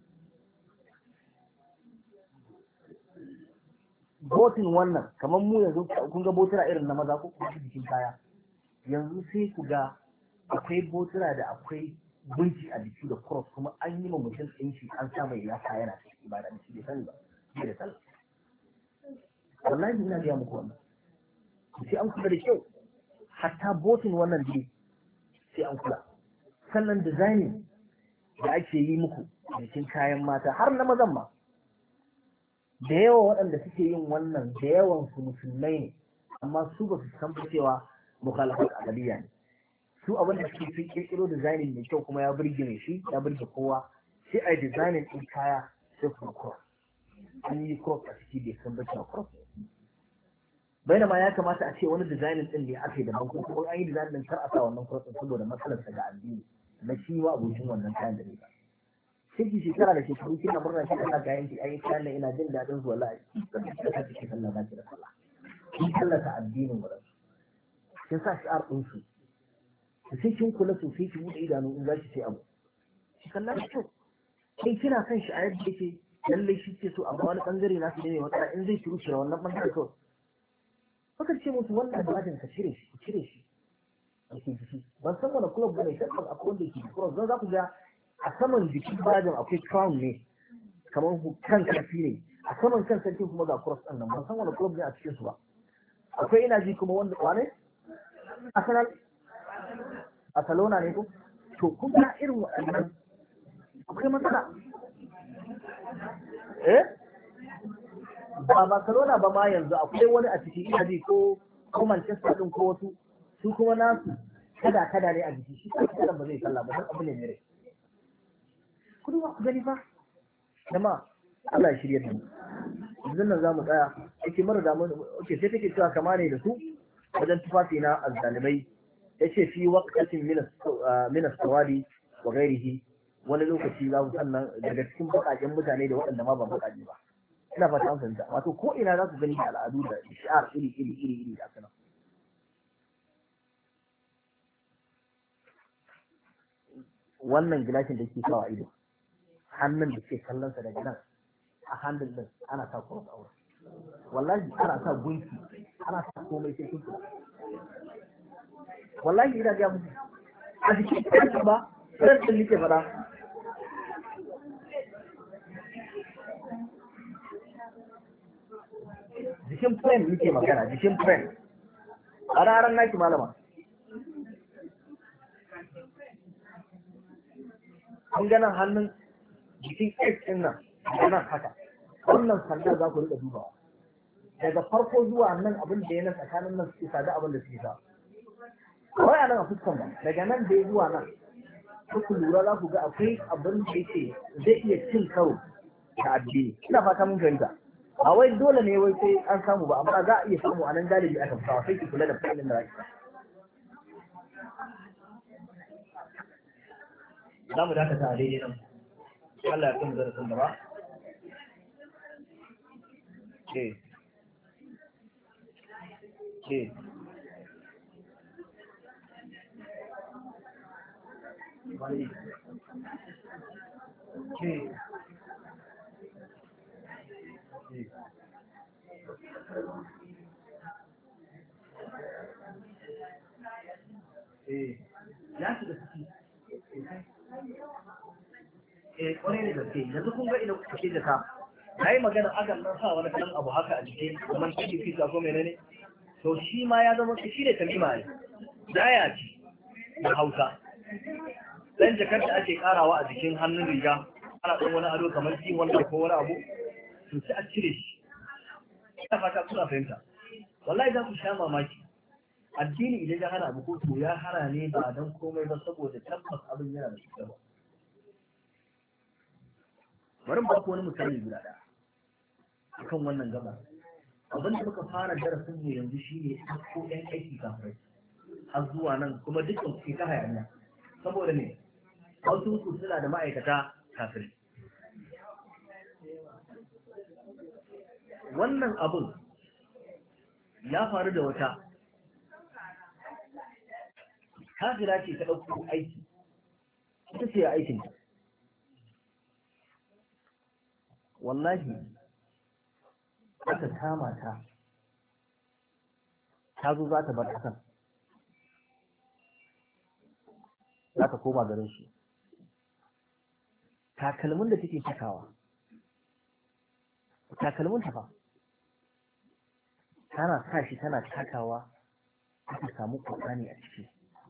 botin wannan kamar mu yanzu kun ga botura irin na maza ko kuma jikin kaya yanzu sai ku ga akwai botura da akwai gunci a jiki da cross kuma an yi ma mutum ɗin shi an sa mai yasa yana cikin ibada da shi bai sani ba bai da sallah wallahi ina ga muku wannan sai an kula da kyau hatta botin wannan dai sai an kula sannan designing da ake yi muku jikin kayan mata har na mazan ma da yawa waɗanda suke yin wannan da yawan su musulmai ne amma su ba su san cewa mukhalafat aqdiyya ne su abin da suke sun kirkiro designing mai kyau kuma ya burge mai shi ya burge kowa sai a designing din kaya sai kuma cross an yi cross a ciki bai san ba cewa cross bayan ma ya kamata a ce wani designing din ne aka yi daban ko kuma an yi designing din kar a sa wannan cross din saboda matsalar sa ga addini na shi ma abokin wannan kayan da ne ba sai ki shekara da shekaru kina murna kina sa kayan ki ayi kayan ina jin daɗin su wallahi sai ki sallah za ki da sallah kin tallata addinin wadansu kin sa shi arɗin su sai kin kula sosai ki buɗe idanu in za ki sai abu ki kalla da kyau kai kina kan shi a yadda yake lallai shi ce so amma wani bangare na su ne wata in zai shiru shira wannan bangare kawai kuka ce musu wannan bajin ka cire shi ku cire shi a ke jiki ban san wani club bane tabbas akwai wanda ke cross don za ku ga a saman jikin bajin akwai crown ne kamar kan kafi ne a saman kan sarkin kuma ga cross ɗin nan ban san wani club ne a cikin su ba akwai ina ji kuma wanda wane Arsenal Barcelona ne ko to kun ga irin waɗannan akwai matsala eh ba Barcelona ba ma yanzu akwai wani a cikin ina ko ko Manchester din ko wasu su kuma nasu kada kada ne a jiki shi kada ba zai kalla ba dan abu ne mere kudu ba ku gani fa dama Allah ya shirye mu yanzu nan zamu tsaya yake mara da mu okay sai take cewa kama ne da su wajen tufafi na azzalimai yace fi waqtin min min as-sawadi wa ghairihi wani lokaci za ku sannan daga cikin bakaken mutane da waɗanda ma ba bakake ba ina fata an fahimta wato ko ina za ku gani da al'adu da shi'ar iri iri iri iri da kana wannan gilashin da ke kawo ido hannun da ke kallon sa daga nan a hannun din ana sa cross aure wallahi ana sa gunki ana sa komai sai kun wallahi ina ga muku a cikin kai ba sai da nake fada jikin friend nake magana jikin friend a ranar naki malama an gana hannun jikin X ɗin nan da nan haka wannan sanda za ku riƙa dubawa daga farko zuwa nan abin da ya nan tsakanin nan suke sada abin da suke sa kawai a nan a fuskan ba daga nan da ya zuwa nan ku lura za ku ga akwai abin da yake zai iya cin karo da addini ina fata mun fahimta a wai dole ne wai sai an samu ba amma za a iya samu a nan galibi aka sawa sai ki kula da fa'ilin da zaki za mu dakata a daidai nan Allah ya kuma darasin da ba ke ke bari ke eh ya shiga ciki eh kwarai da gaske yanzu kun ga idan kuka ce da ka nayi magana akan nan sa wani kalan abu haka a jikin kuma kike fita ko menene to shi ma ya zama shi ne kalima ne daya ce da Hausa dan jakar da ake karawa a jikin hannun riga ana dan wani ado kamar kin wanda ko wani abu to sai a cire shi ina fata kuna fahimta wallahi za ku sha mamaki addini idan ya hana abu ko to ya hana ne ba dan komai ba saboda tabbas abin yana da shi ba bari mu ba ku wani misali guda ɗaya akan wannan gaba abin da muka fara darasin mu yanzu shine ko ɗan aiki kafirai har zuwa nan kuma dukkan su ta hayaniya saboda ne wasu su suna da ma'aikata kafirai wannan abun ya faru da wata kafira ce ta ɗauko aiki ita ce aikinta wallahi aka kama ta ta zo za ta bar ƙasan za ta koma garin shi takalmin da take sakawa takalmin ta fa tana sa shi tana takawa aka samu ƙur'ani a ciki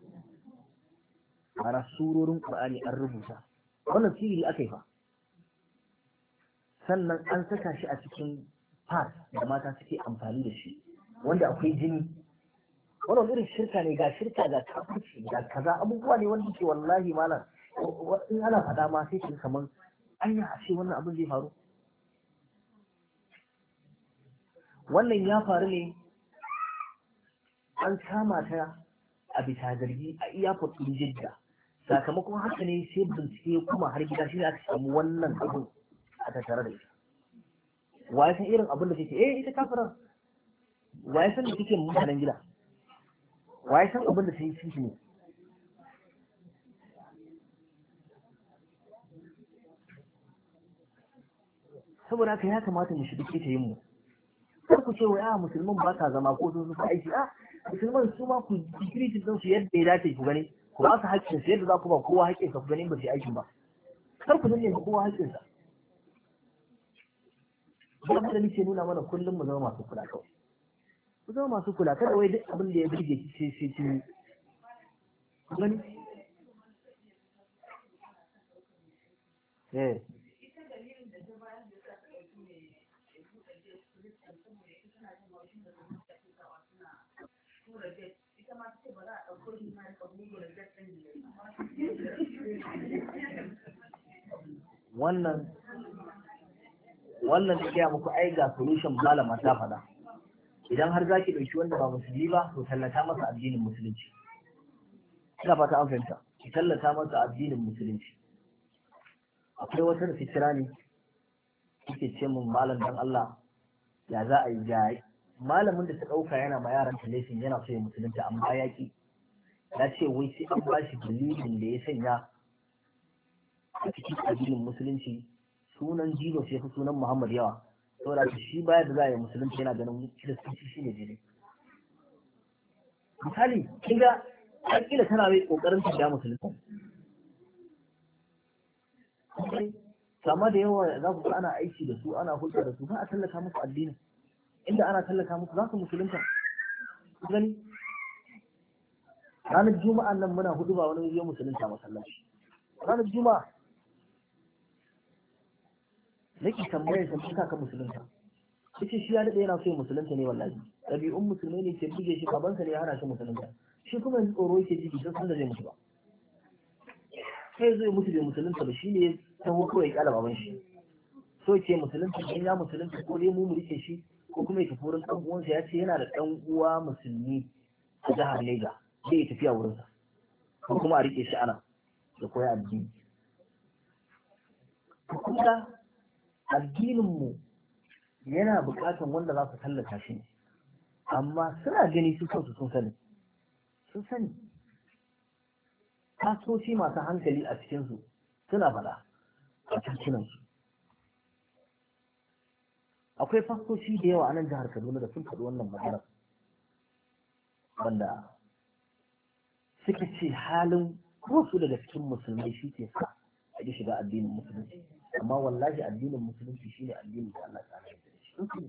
ana surorin ƙur'ani an rubuta wannan sihiri aka yi fa sannan an saka shi a cikin fat da mata suke amfani da shi wanda akwai jini wannan irin shirka ne ga shirka ga kafirci ga kaza abubuwa ne wanda ke wallahi malam in ana faɗa ma sai kin kaman anya a ce wannan abin zai faru wannan ya faru ne an kama ta a bisa zargi a iyakar ɗin jidda sakamakon haka ne sai bincike kuma har gida shi ne aka samu wannan abin a tattare da ita wa ya san irin abin da take eh ita kafiran waye san da kike mutanen gida waye san abin da sai shi ne saboda haka ya kamata mu shiga ta yin mu kar ku ce wai a musulman ba ka zama ko sun suka aiki a musulman su ma ku digiri din su yadda ya dace ku gani ku ba su haƙƙin su yadda za ku ba kowa haƙƙin sa ku gani ba su aikin ba kar ku danne kowa haƙƙin sa ba da nake nuna mana kullum mu zama masu kula kawai ku zama masu kula kada wai duk abin da ya burge ki sai sai ki ku gani eh wannan wannan da ya muku ai ga solution malama ta faɗa idan har zaki ɗauki wanda ba musulmi ba to tallata masa addinin musulunci ina fata an fahimta ki tallata masa addinin musulunci akwai wata da fitira ne kike ce mun malam dan Allah ya za a yi jayi malamin da ta ɗauka yana ma yaran ta laifin yana so ya musulunta amma ya ki ya ce wai sai an ba shi dalilin da ya sanya a cikin addinin musulunci sunan jibo sai fi sunan Muhammad yawa saboda shi baya da za a yi musulunci yana ganin kiristanci shi ne jini misali kin ga kila tana mai kokarin ta da musulunci kama da yawa za ku ana aiki da su ana hulɗa da su ba a tallata musu addini inda ana tallata musu za su musulunta ku gani ranar juma'a nan muna hudu ba wani yau musulunta masallaci ranar juma'a nake tambayar sa kika ka musulunta yace shi ya dade yana so ya musulunta ne wallahi dabi'un musulmai ne ke buge shi babansa ne ya hana shi musulunta shi kuma yanzu tsoro yake ji sai san da zai mutu ba sai zai mutu bai musulunta ba shi ne ta hukko ya kyala baban shi so ce musulunta in ya musulunta ko dai mu mu rike shi ko kuma ya tafi wurin ɗan uwansa ya ce yana da ɗan uwa musulmi a jihar Lega zai yi tafiya wurinsa ko kuma a rike shi ana da koya addini kuma addininmu yana buƙatar wanda za su tallata shi ne amma suna gani su kansu sun sani sun sani fasoci masu hankali a cikinsu suna faɗa a cikinansu akwai fasoci da yawa a nan jihar Kaduna da sun faɗi wannan magana wanda suka ce halin wasu daga cikin musulmai shi ke sa a yi shiga addinin musulunci amma wallahi addinin musulunci shi ne addinin da Allah ta hanyar da shi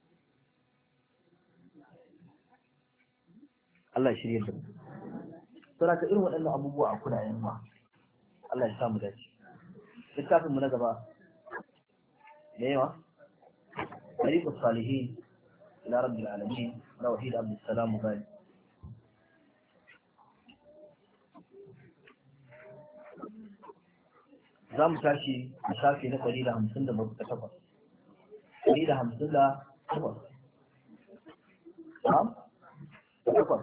Allah ya shirya da mu saboda ka irin waɗannan abubuwa a kudayen ma Allah ya samu dace littafin mu na gaba ne yawa طريق الصالحين إلى رب العالمين توحيد عبد السلام مبارك za mu tashi a shafi na ɗari da hamsin da takwas ɗari da hamsin da takwas da takwas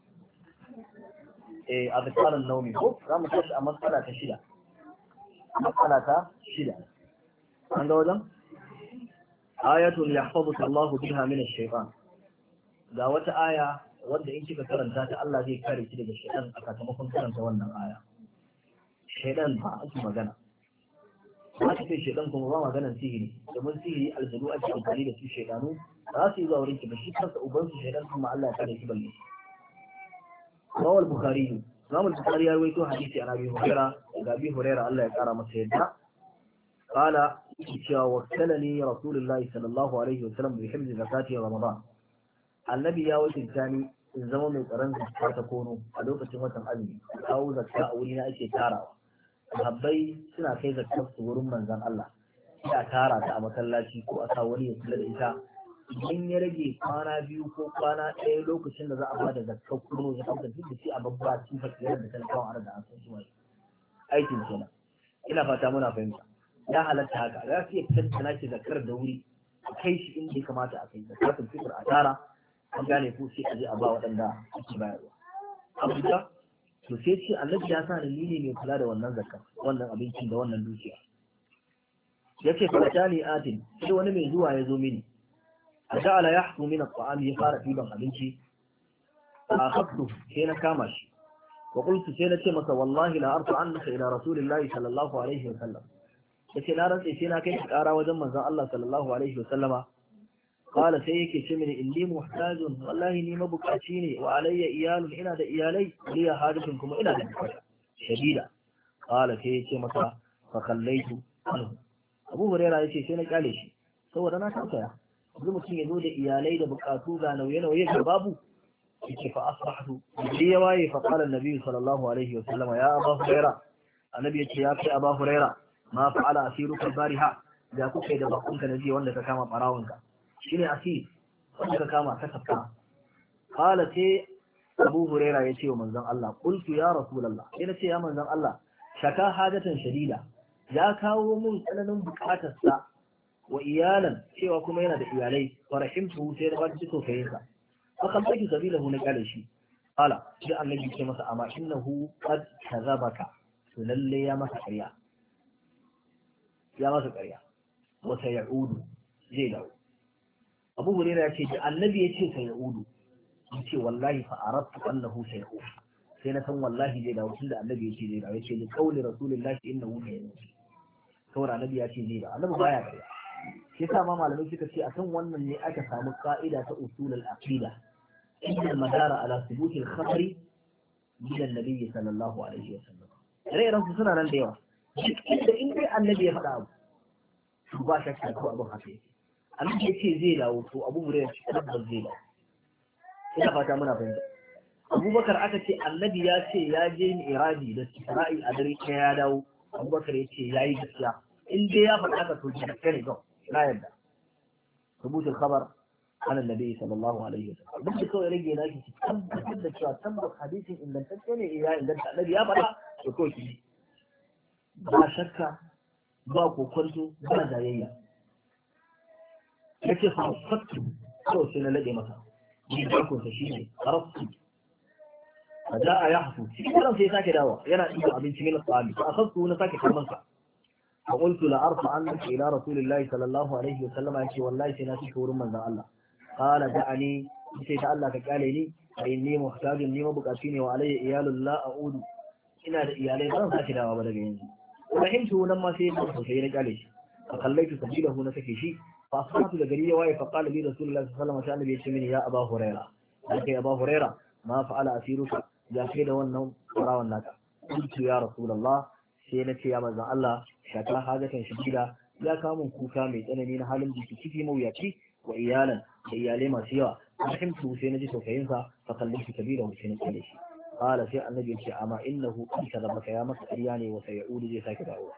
eh a bisarin naumi ko za mu tashi a matsala ta shida matsala ta shida an ga wajen ayatun yahfazuka Allah biha min ash-shaytan ga wata aya wanda in kika karanta ta Allah zai kare ki daga shaytan a sakamakon karanta wannan aya shaytan ba ake magana ba ta ce shaytan kuma ba maganar sihiri domin sihiri aljanu ake amfani da su shaytanu za su yi zuwa wurin ki ba shi kansa uban su shaytan kuma Allah ya kare ki balle rawal bukhari Imam al-Bukhari ya rawaito hadisi an Abi Hurairah daga Abi Hurairah Allah ya kara masa yadda qala cewa wakilani rasulullahi sallallahu alaihi wasallam bi hifzi zakati ramadan annabi ya wakilta ni in zama mai tsaron zakka ta kono a lokacin watan azumi kawo zakka a wuri na ake tarawa sahabbai suna kai zakkar su wurin manzon Allah ina tara ta a masallaci ko a sa wani ya kula da ita idan ya rage kwana biyu ko kwana ɗaya lokacin da za a ba da zakkar kono ya kauta duk da shi a babba cikin fakiyar da talakawa a da an san shi mai aikin kenan ina fata muna fahimta ya halatta haka za su iya tattala shi zakar da wuri a kai shi inda ya kamata a kai zakatun fitar a tara an gane ko sai a je a ba waɗanda ake bayarwa abuja to sai ce annabi ya sa ni ne mai kula da wannan zakar wannan abincin da wannan dukiya ya ce farata ni atin sai wani mai zuwa ya zo mini ja'ala yahfu min at-ta'am ya fara diban abinci akhadtu sai na kama shi wa qultu sai na ce masa wallahi la arfa annaka ila rasulillahi sallallahu alaihi wa sallam yace na rantsa sai na kai kara wajen manzon Allah sallallahu alaihi wa sallama qala sai yake ce mini inni muhtajun wallahi ni mabukaci ne wa alayya iyalun ina da iyalai liya hajatun kuma ina da bukata shadida qala sai yace masa fa khallaitu anhu Abu Hurairah yace sai na kyale shi saboda na tausaya yanzu mutum ya zo da iyalai da bukatu ga nauye-nauye ga babu yake fa asbahtu bi ya waye fa qala annabi sallallahu alaihi wa sallam ya Abu Hurairah annabi yace ya kai Abu Hurairah ma fa'ala asiruka bariha da kuke da bakunka na jiya wanda ka kama barawunka shine asir wanda ka kama ta kafka qala ce Abu Hurairah yace wa manzon Allah qultu ya rasulullah sai nace ya manzon Allah shaka hajatan shadida ya kawo mun tsananin bukatarsa wa iyalan cewa kuma yana da iyalai farahimtu sai da ba ta so kai sa akan saki sabilahu na kale shi ala sai annabi ce masa amma innahu qad kazabaka to lalle ya masa ƙarya ya masa ƙarya wa sayaudu zai dawo Abu Hurairah ya ce da annabi ya ce sayaudu yace wallahi fa aradtu annahu sayaudu sai na san wallahi zai dawo tunda annabi ya ce zai dawo yace li qawli rasulillahi innahu sayaudu saboda annabi ya ce zai dawo annabi baya ƙarya shi yasa ma malamai suka ce akan wannan ne aka samu ka'ida ta usulul aqida inda madara ala thubutil khabari min annabi sallallahu alaihi wasallam ire-iren su suna nan da yawa inda in dai annabi ya faɗa abu to ba shakka ko abin haka yake annabi ya ce zai dawo to abu mure ya ce tabbas zai dawo ina fata muna fahimta Abubakar aka ce annabi ya ce ya je iradi da Isra'i a dare ɗaya ya dawo Abubakar ya ce yayi gaskiya in dai ya faɗa ka to gaskiya ne kawai لا يبدأ ثبوت الخبر عن النبي صلى الله عليه وسلم بس كو يرجع لك تم تبدا شو تم حديث ان لم تكن اذا ان النبي يا بلا كو شي ba shakka ba kokonto ba zayayya yace fa fattu ko sai na lade masa ni ba ko ta shine arafu ada ayahfu shi kan sai sake dawo yana dinga abinci ne na tsami fa akhadtu na sake kalman sa فقلت لا أرفع عنك إلى رسول الله صلى الله عليه وسلم يقول والله سناسيك ورمان ذا الله قال دعني سيد الله كقاليني فإني محتاج لي وبقاتيني وعلي إيال لا أعود إنا إيالي فلن ساكدا وبدأ ينزي ورحمته لما سيد الله سيد قاليش فخليت سبيله نسكي شيء فأصبحت لقرية واي فقال لي رسول الله صلى الله عليه وسلم يشمني يا أبا هريرة لك يا أبا هريرة ما فعل أسيرك يا سيد والنوم وراء الناك قلت يا رسول الله سيدتي يا مزا الله shaka hajatan shadida ya kamun kuka mai tsanani na halin jiki ciki mawuyaci wa iyalan da iyalai masu yawa fahimtu sai na ji tausayin sa fa kallon shi kabira wa sai na kale shi qala sai annabi ya ce amma innahu qad baka ya masa ƙarya ne wa sayudu zai sake dawowa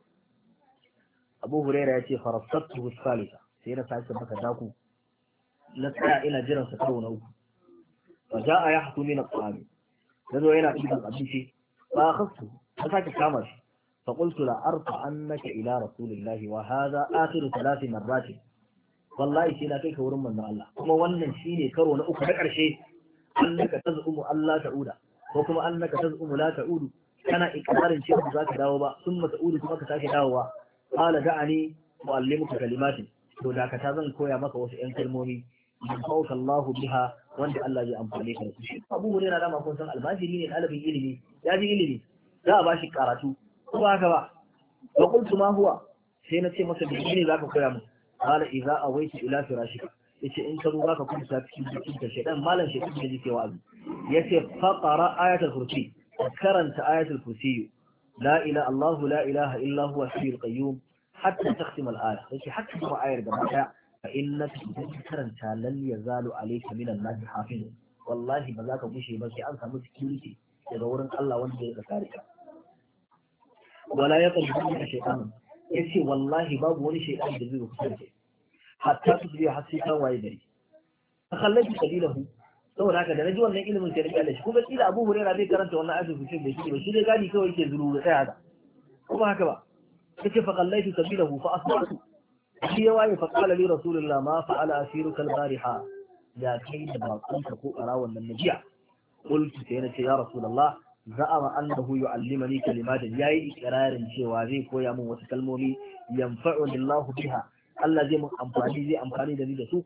Abu Hurairah ya ce farasatu salisa sai na sake maka daku na tsaya ina jiran sa karo na uku fa jaa yahtu min at-ta'am yazo yana ɗiban abinci fa akhadtu ta sake kama shi فقلت لا أرفع عنك إلى رسول الله وهذا آخر ثلاث مرات والله سينا كيك ورم من الله كما ونن شيني كرو نأوك بكر شيء أنك تزعم ألا تعود وكما أنك تزعم لا تعود كان إقرار شيء ذاك داوبا ثم تعود ثم كتاك داوبا قال دعني معلمك كلمات to da ka ta zan koya maka wasu ƴan kalmomi yanfa'uka Allah biha wanda Allah ya amfane ka da su Abu Hurairah da ma kun san almajiri ne ɗalibin ilimi ya ji ilimi za a bashi karatu ko ba haka ba wa qultu ma huwa sai na ce masa menene zaka koya mu qala idza awaitu ila firashika yace in ka zo zaka kunta cikin cikin ka shedan malam shedan da yake wa'azi yace faqara ayatul kursi karanta ayatul kursi la ilaha allah la ilaha illa huwa hayyul qayyum hatta takhtim al-aya yace hatta kuma ayar gaba daya fa innaka karanta lan yazalu alayka min an-nas hafiz wallahi ba za ka gushe ba sai an samu security daga wurin Allah wanda ya kare ka wala ya kalli da shaytan yace wallahi babu wani shaytan da zai kusa da hatta su biya har sai kan waye dare kallabi kabilahu saboda haka da naji wannan ilimin sai da shi kuma kila Abu Hurairah zai karanta wannan ayatul kursi da shi ba shi dai gadi kawai yake zuru da tsaya da kuma haka ba yace fa kallaitu kabilahu fa asbahtu shi ya waye fa qala li rasulullah ma fa'ala asiruka al-bariha ya kai da bakunka ko arawan nan najiya qultu sai nace ya rasulullah za'ama annahu yu'allimani kalimatin yayi ikrarin cewa zai koya min wasu kalmomi yanfa'u lillahu biha Allah zai mun amfani zai amfani da ni da su fa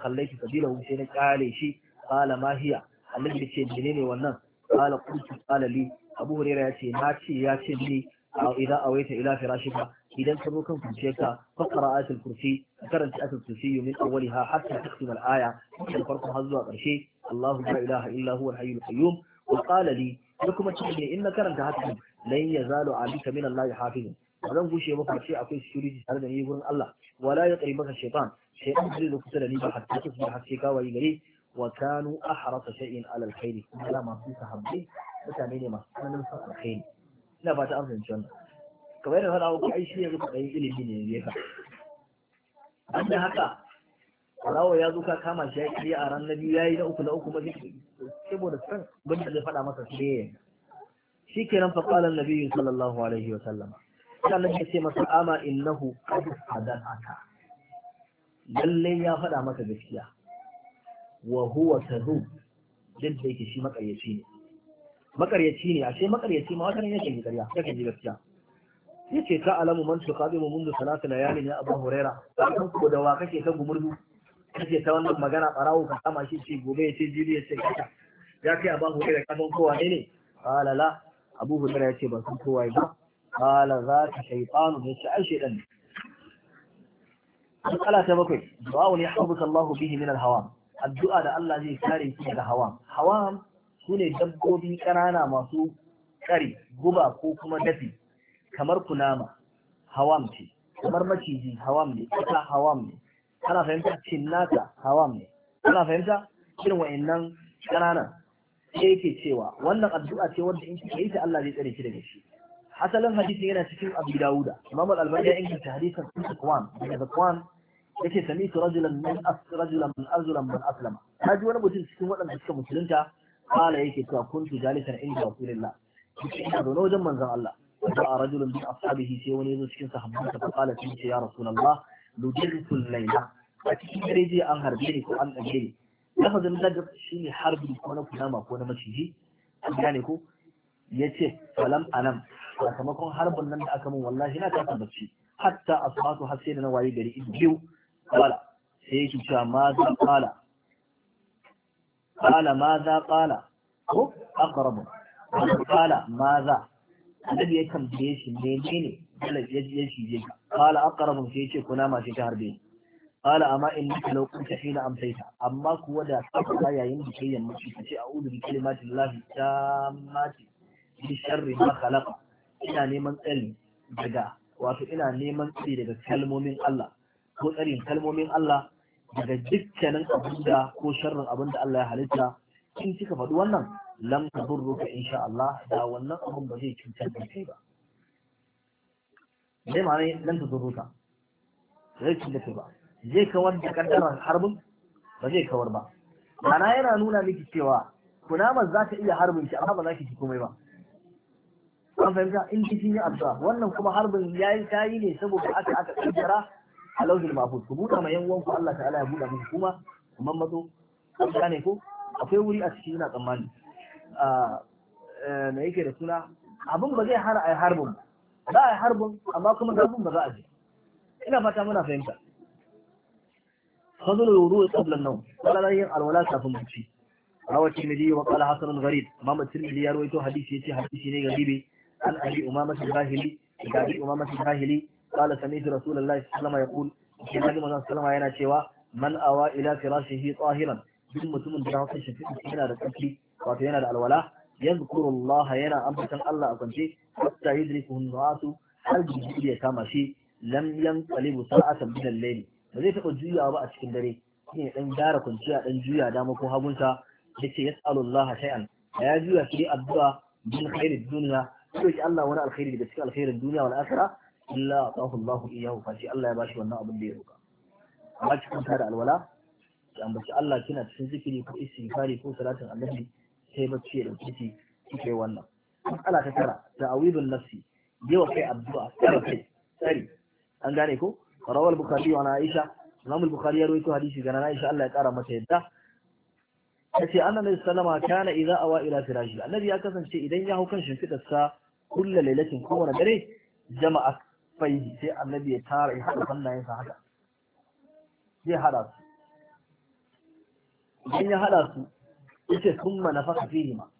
khallaitu sabilahu sai na kale shi qala ma hiya annabi ya ce menene wannan qala qultu qala li abu hurairah ya ce na ce ya ce ni idan awaita ila firashika idan ka zo kan kunciyarka faqra ayatul kursi karanta ayatul kursi min awwaliha hatta takhtim al-aya da farko har zuwa ƙarshe Allahu la ilaha illa huwa al-hayyul qayyum wa qala li kuma ce ne in na karanta haka lan yazalu alika min Allah hafizun zan gushe maka ce akwai security tare da ni gurin Allah wala ya qaribaka shaytan shaytan zai zo kusa da ni ba hatta tusbi haske kawai gare wa kanu ahrasa shay'in ala al-khair kuma ma su sahabbai mutane ne masu tsananin son alkhairi ina ba ta amsa wannan kamar yadda faɗa muku ai shi yanzu ka ɗan ilimi ne ne ka an da haka Rawa ya zo ka kama shi ya kiriya a ran na biyu ya yi na uku na uku ma saboda san abin da zai faɗa masa su ne shi kenan fa qala an-nabi sallallahu alaihi wa sallam sannan ya ce masa ama innahu qad hadaka lalle ya faɗa maka gaskiya wa huwa kadhub din da yake shi makaryaci ne makaryaci ne ashe makaryaci ma wata ne yake yi ƙarya yake yi gaskiya yace ta alamu man tuqadimu mundu salatu layalin ya abu huraira kan ko da wa kake ta gumurdu kace ta wannan magana barawo ka kama shi ce gobe yace jibi yace kaka ya kai abu huraira ka san kowa ne ne qala la abu huraira yace ban san kowa ba qala zaka shaytanu yace ai shaytan Allah ta bakwai du'a ne yahbuka Allah bihi min al-hawa addu'a da Allah zai kare ki daga hawa hawa sune dabbobi kanana masu kare guba ko kuma dafi kamar kunama hawam ce kamar maciji hawam ne ita hawam ne kana fahimta cinnaka hawam ne kana fahimta irin wa'annan ƙananan sai yake cewa wannan addu'a ce wanda in kika yi ta Allah zai tsare ki daga shi asalin hadisi yana cikin Abu Dawuda Imam Al-Albani ya inganta hadisin Zakwan daga Zakwan yake sami'tu rajulan min asrajulan min arjulan man aslama haji wani mutum cikin waɗanda suka musulunta kala yake cewa kuntu jalisan inda rasulillah ina zaune wajen manzon Allah وجاء رجل من أصحابه سيوني نسكن صحبه فقال فيه يا رسول الله لجرت الليلة أكيد ريجي أن هربيني وأن أجيني لفظ اللجر شيني حربي كونا كناما كونا مشيجي يعني كو يتي فلم أنم فكما كون حرب لن أكمل والله لا تتبتشي حتى أصبحت حسين نواري بري إبجيو قال سيكي ماذا قال قال ماذا قال هو أقرب قال ماذا annabi ya tambaye shi menene dalil ya ji shi je qala aqrabu sai ce kuna ma shi ta harbe qala amma innaka law kunta hina amsayta amma kuwa da tsaka yayin da kai yammaci kace a'udhu bi kalimati llahi tammati bi sharri ma khalaqa ina neman tsari daga wato ina neman tsari daga kalmomin Allah ko tsarin kalmomin Allah daga dukkanin abinda ko sharrin abinda Allah ya halitta in kika faɗi wannan lam tadurruka insha Allah da wannan abun ba zai cutar da kai ba dai ma'ana lam tadurruka zai cutar da kai ba zai kawar da kaddarar harbin ba zai kawar ba ana yana nuna miki cewa kunamar za ta iya harbin shi amma ba za ki ci komai ba an fahimta in ki yi addu'a wannan kuma harbin yayi tayi ne saboda aka aka kaddara a lauhil mahfuz ku buɗa ma yan uwanku Allah ta'ala ya buɗa muku kuma kuma mazo an gane ko akwai wuri a cikin ina tsammani na yake da suna abin ba zai hana a yi harbin za a yi harbin amma kuma harbin ba za a je ina fata muna fahimta fadl wudu qabla an-nawm wala yin alwala kafin bacci rawa tirmidhi wa qala hasan al-gharib imam tirmidhi ya rawaito hadisi yace hadisi ne garibi an abi umama al-bahili da abi umama al-bahili qala sami'tu rasulullahi sallallahu alaihi wasallam yaqul kitabi manzo sallallahu yana cewa man awa ila firashihi tahiran duk mutumin da ya kashe shi yana da tsarki wato yana da alwala yazkuru Allah yana ambatan Allah a kwance hatta yudrikuhu an-nasu har jibril ya kama shi lam yanqalibu sa'atan min al-layl ba zai taba juyawa ba a cikin dare shine dan gyara kwanciya dan juya dama ko hagunsa yace yas'alu Allah shay'an ya juya shi addu'a bin khairid dunya to ki Allah wani alkhairi daga cikin alkhairin duniya wal akhirah illa atahu Allah iyyahu fa shi Allah ya bashi wannan abin da ya roka amma cikin da alwala ki ambaci Allah kina cikin zikiri ko istighfari ko salatin annabi sai bacci da kici kike wannan matsala ta tara ta'awidun nafsi yawa kai addu'a tsara kai tsari an gane ko rawal bukhari wa aisha imam al-bukhari ya rawaito hadisi ga aisha Allah ya kara mata yadda yace annabi sallama kana idza awa ila firashi annabi ya kasance idan ya hau kan shimfidar sa kullu lailatin kowane dare jama'a fai sai annabi ya tara ya hada hannayensa haka zai hada su idan ya hada su yace thumma nafakha fihi ma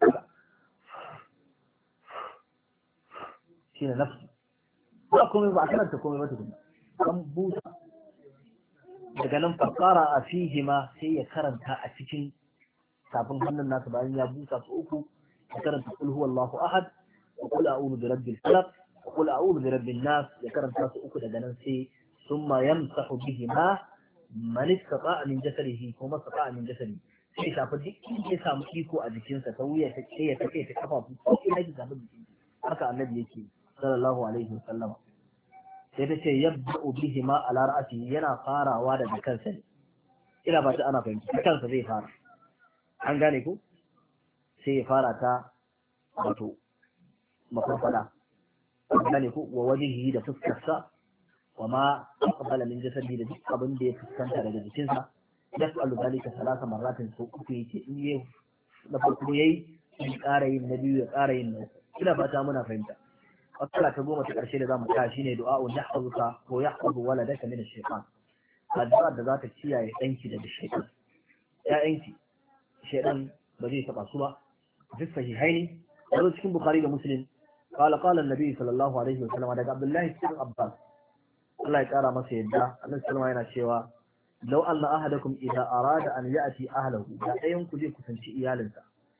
shine nafsu ba komai ba a karanta komai ba tukuna an busa daga nan fakara a fihi ma sai ya karanta a cikin tafin hannun nasa bayan ya busa su uku ya karanta kul huwallahu ahad wa qul a'udhu bi rabbil falaq wa qul a'udhu bi rabbin nas ya karanta su uku daga nan sai summa yamsahu bihi ma man istata'a min jasadihi ko mastata'a min jasadihi sai shafa duk inda ya samu iko a jikinsa ta wuya ta ce ya take ta kafafu ko ina ji samu jiki haka annabi yake sallallahu alaihi wasallam sai ta ce yabda'u bihi ma ala ra'sihi yana farawa daga kansa ne ina ba ta ana fahimta kansa zai fara an gane ku sai ya fara ta wato mafarfada an gane ku wa wajihi da fuskarsa wa ma aqbala min jasadi da duk abin da ya fuskanta daga jikinsa yas'alu dalika salasa marratin so uku yace in yayi na farko yayi in ƙara yin na biyu ya ƙara yin na uku ina fata muna fahimta matsala ta goma ta ƙarshe da zamu ta shine du'a'u yahfazuka ko yahfazu waladaka min ash-shaytan addu'a da za ta kiyaye danki daga shaytan ya'yanki shaytan ba zai taba su ba fi sahihaini wato cikin bukhari da muslim qala qala an-nabi sallallahu alaihi wa sallam daga abdullahi ibn abbas Allah ya kara masa yadda annabi sallallahu yana cewa law anna ahadakum idza arada an ya'ti ahlihi da ɗayan ku zai kusanci iyalinsa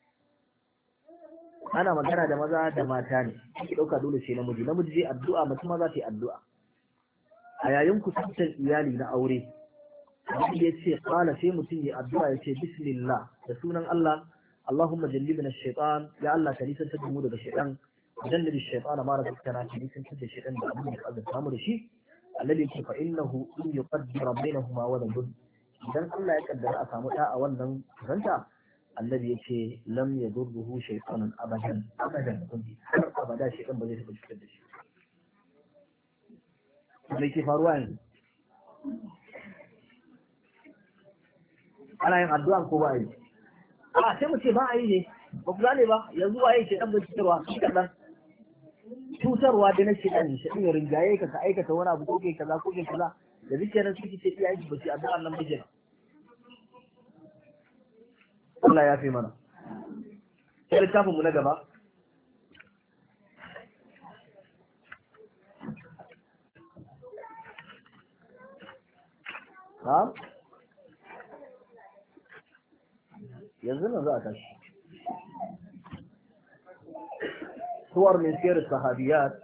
ana magana da maza da mata ne ki dauka dole sai namiji namiji zai addu'a mace ma za ta yi addu'a a yayin kusantar iyali na aure Annabi ya ce qala sai mutum ya addu'a ya ce bismillah da sunan Allah Allahumma jallibna ash-shaytan ya Allah ka nisantar da mu daga shaytan jallib ash-shaytana ma razaqtana ka nisantar da shaytan da abin da ka azurta mu da shi alladhi yake fa innahu in yuqaddara bainahuma waladun idan Allah ya kaddara a samu da a wannan kusanta annabi yace lam yadurruhu shaytanun abadan abadan kunji har abada shaytan ba zai taɓa cutar da shi sai ke faruwa yanzu ana yin addu'a ko ba a yi a sai mu ce ba a yi ne ba ku gane ba yanzu waye shaytan bai cutarwa shi kadan cutarwa da na shaytan shi ya rinjaye ka ka aikata wani abu ko kai kaza ko kai kaza da zuciya na suke ce iyayen ba su addu'a nan bijin Allah ya fi mana. Sai littafinmu na gaba. Ha? Yanzu nan za a tashi. Suwar min siyar sahabiyat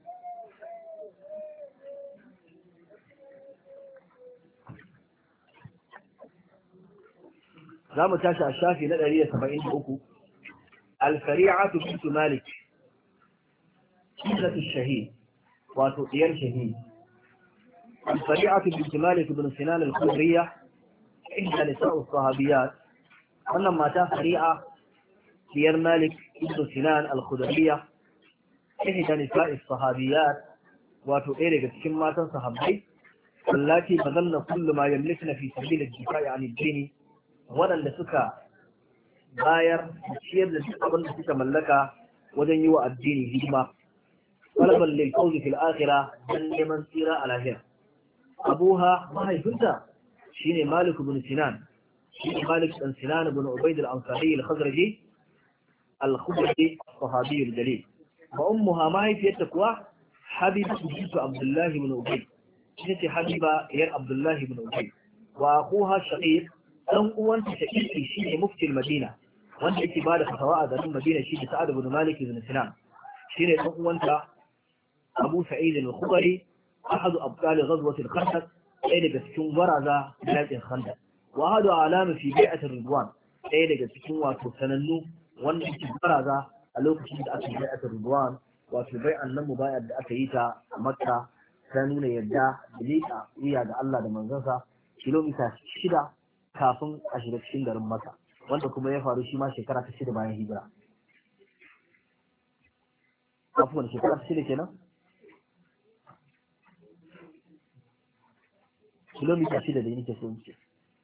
za mu tashi a shafi na ɗari da saba'in da uku alfari'atu bintu malik ibnatu shahid wato diyar shahid alfari'atu bintu malik ibn sinan al-khudriyya ihda nisa'u sahabiyat wannan mata fari'a diyar malik ibn sinan al-khudriyya ihda nisa'i sahabiyat wato ɗaya daga cikin matan sahabbai allati bazalna kullu ma yamlikna fi sabil ad-difa'i 'an ad-din waɗanda suka bayar ciyar da duk abin da suka mallaka wajen yi wa addini hidima talaban lil qawli fil akhirah dan neman tsira a lahira abuha mahaifinta shine malik ibn sinan shine malik ibn sinan ibn ubayd al-ansari al-khazraji al-khudri sahabi al-jalil wa ummuha mahaifiyarta kuwa habiba bint abdullah ibn ubayd shine habiba yar abdullah ibn ubayd wa akhuha shaqiq dan uwanta shaqiqi shine mufti madina wanda yake bada fatawa a garin madina shi da sa'ad ibn malik ibn sinan shine dan uwanta abu sa'id al-khudri ahad abdal ghazwat al-khandaq ɗaya daga cikin waraza yakin khandaq wa hadu alama fi bai'at ar-ridwan ɗaya daga cikin wato sanannu wanda yake waraza a lokacin da aka yi bai'at ar-ridwan wato bai'an nan mubayar da aka yi ta a makka ta nuna yadda bilika wuya ga Allah da manzansa kilomita shida kafin a shiga cikin garin Makka wanda kuma ya faru shi ma shekara ta shida bayan hijira. Afuwan shekara ta shida kenan? Kilomita shida da yake so ce.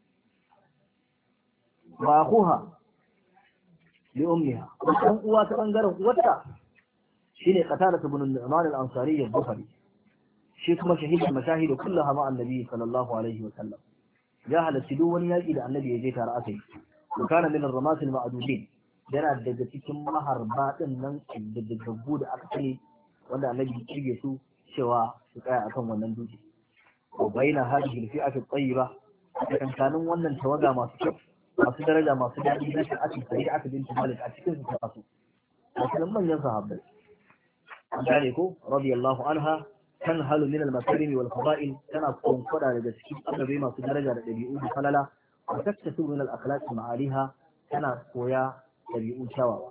Ba akuha li ummiha. Wannan uwa ta bangaren uwarta shine Qatada ibn Nu'man al-Ansari al-Bukhari. Shi kuma shahidul mashahid kullaha ma annabi sallallahu alaihi wa sallam. ya halarci duk wani yaƙi da annabi ya je tare aka yi wa kana min ar-ramasil ma'dudin yana daga cikin maharba din nan da gaggu da aka sani wanda annabi ya kirge su cewa su tsaya akan wannan dutse wa baina hadhihi al-fi'ati at-tayyiba kankanin wannan tawaga masu kyau masu daraja masu daɗi na shi'ati sari'ati bint malik a cikin su ta su asalin manyan sahabbai an gane ko radiyallahu anha tanhalu min al-makarim wal fada'il tana konkoda daga cikin ababai masu daraja da dabi'u da falala wa taktasu min al-akhlaq ma'aliha tana koya dabi'u kyawawa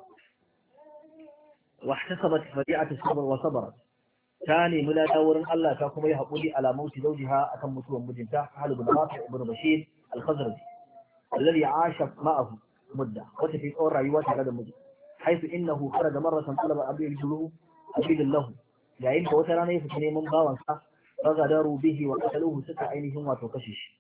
wa ihtasabat fadi'atu sabr wa sabrat ta nemi lada wurin Allah ta kuma yi haƙuri ala mauti zawjiha akan mutuwar mijinta Halid bin Rafi ibn Bashir al-Khazraji alladhi 'asha ma'ahu mudda wata fi tsawon rayuwa tare da miji haifu innahu kharaja marratan talaba abiyul abidillahu yayin da wata rana ya fita neman bawansa raga daru bihi wa qataluhu suka ainihin wato kashe shi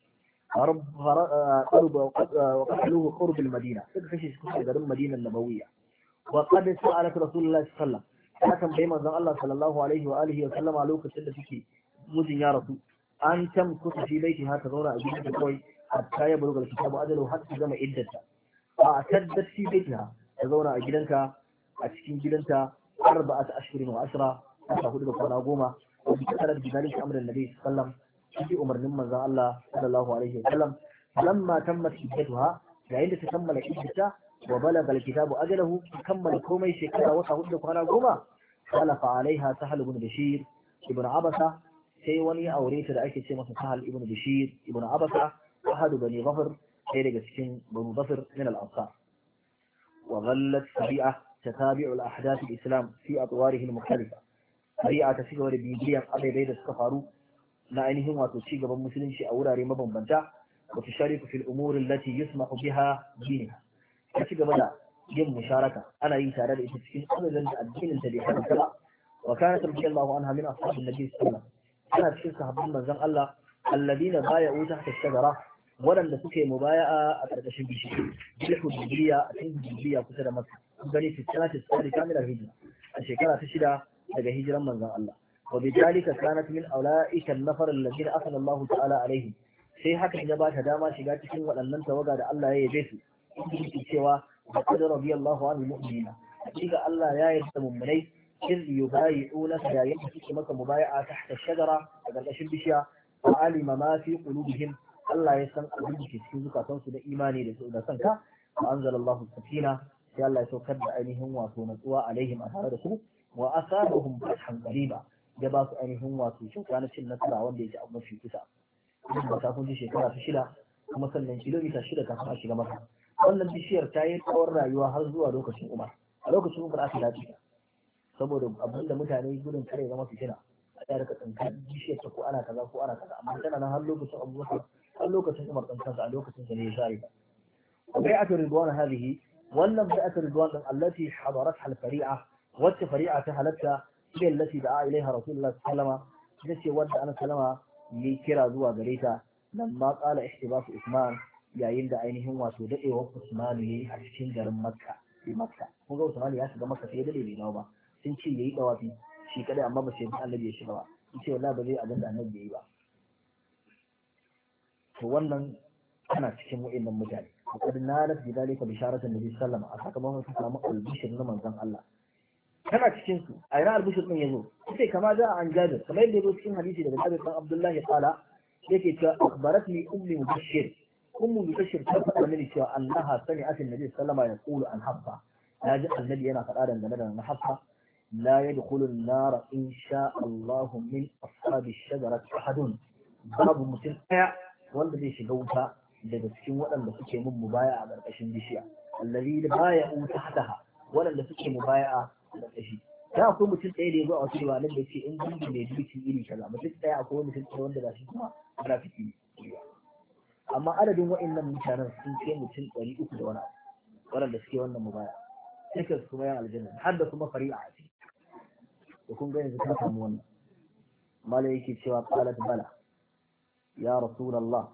wa qataluhu qurb al-madina suka kashe shi kusa garin Madina nabawiyya wa qad sa'alat rasulullahi sallallahu alaihi wasallam ta tambayi manzon Allah sallallahu alaihi wa alihi wa sallama lokacin da suke mijin ya rasu an tam kusa fi baiti ha ta zauna a gidan da kawai hatta ya buluga kitabu ajalu har ta gama iddata a taddat fi baitiha ta zauna a gidanka a cikin gidanta arba'at ashhurin wa ashra ta hudu da kwana goma wa bi kalar bidalik amrin nabi sallallahu alaihi wasallam shi umarnin manzon Allah sallallahu alaihi wa sallam lamma tammat iddatuha yayin da ta kammala iddata wa balaga alkitabu ajalahu kammala komai shekara wata hudu da kwana goma خلف عليها سهل بن بشير ابن عبسة sai wani aure ta da ake ce masa Sahal ibn Bashir ibn Abasa ahadu bani Zafar sai daga cikin bani Zafar min al-Ansar wa dhallat Sabi'a tatabi'u al-ahdath al-Islam fi atwarihi al-mukhtalifa Sabi'a ta cigaba da bibiyan ababai da suka faru na ainihin wato ci gaban musulunci a wurare mabambanta wa tushariku fil umur allati yusmahu biha dinha ta cigaba da yin musharaka ana yi tare da ita cikin azalan da addinin ta bai haramta ba wa kanat radiyallahu anha min ashabin nabi sallallahu alaihi wasallam ana cikin sahabban manzon Allah alladina bay'u tahta ash-shajara wadanda suke mubaya'a a karkashin bishiya bil hudaybiyya a cikin hudaybiyya kusa da Makka gani fi sanati salika min al-hijra a shekara ta shida daga hijiran manzon Allah wa bidalika kanat min ulaika an-nafar alladina asana Allah ta'ala alaihim sai haka ya ba ta dama shiga cikin waɗannan tawaga da Allah ya yabe su inda cewa لقد رضي الله عن المؤمنين حقيقة الله يا يسمى إذ يبايعونك يا يمسك مك مبايعة تحت الشجرة فقال أشم بشيا وعلم ما في قلوبهم الله يسمى قلوبك في زكاة تنسل إيماني لسؤال سنك وأنزل الله السكينة يا الله يسوكد عينهم وسونتوا عليهم أثار رسول وأثارهم فتحا قريبا جباس عينهم وسوشوا كانت النصر وندي جاء في كسا وتكون دي شكرا في شلا ومثلا كيلومتر شلا كفا شلا مثلا wannan bishiyar ta yi tsawon rayuwa har zuwa lokacin Umar a lokacin Umar aka dace ta saboda abin da mutane gudun kare zama fitina a tsaya ka tsinka bishiyar ta ko ana kaza ko ana kaza amma tana nan har lokacin Abu Bakar har lokacin Umar dan kansa a lokacin sa ne ya share ta bai'atu ridwan hadhihi wannan bai'atu ridwan din allati hadaratha al-fari'a wacce fari'a ta halatta ila allati da'a ilaiha rasulullah sallallahu alaihi wasallam ita ce wanda ana sallama yi kira zuwa gare ta lamma qala ihtibasu Usman yayin da ainihin wato dadewar Usman yayi a cikin garin Makka bi Makka kun ga Usman ya shiga Makka sai ya dade bai dawo ba sun ce yayi dawafi shi kadai amma ba sai Annabi ya shiga ba yace wallahi ba zai abin da Annabi yayi ba to wannan ana cikin wa'annan mutane kad nalat bi dalika bisharatu Nabi sallallahu alaihi wasallam a sakamakon su samu albishir na manzon Allah kana cikin su a ina albishir din yazo sai kama da an jabir kamar yadda yazo cikin hadisi daga Jabir bin Abdullah qala yake cewa akhbaratni ummi mubashshir ummu mubashir ta faɗa mini cewa annaha sami'at annabi sallama yaqulu an hafsa naji annabi yana faɗa dangane da na hafsa la yadkhulu an-nar insha Allah min ashabi ash-shajarati ahadun babu mutum daya wanda zai shiga wuta daga cikin waɗanda suke mun mubaya a ƙarƙashin bishiya allazi baya'u tahtaha waɗanda suke mubaya a ƙarƙashi da akwai mutum ɗaya da ya zo a wata riwaya da ce in gungu ne duki iri kaza mutum ɗaya akwai mutum ɗaya wanda ba shi kuma munafiki ne amma adadin wa'annan mutanen sun kai mutum ɗari uku da wani abu waɗanda suke wannan mubaya sai su kuma yan aljanna har da kuma fari'a a ciki da kun ga yanzu ka samu wannan mala yake cewa qalat bala ya rasulullah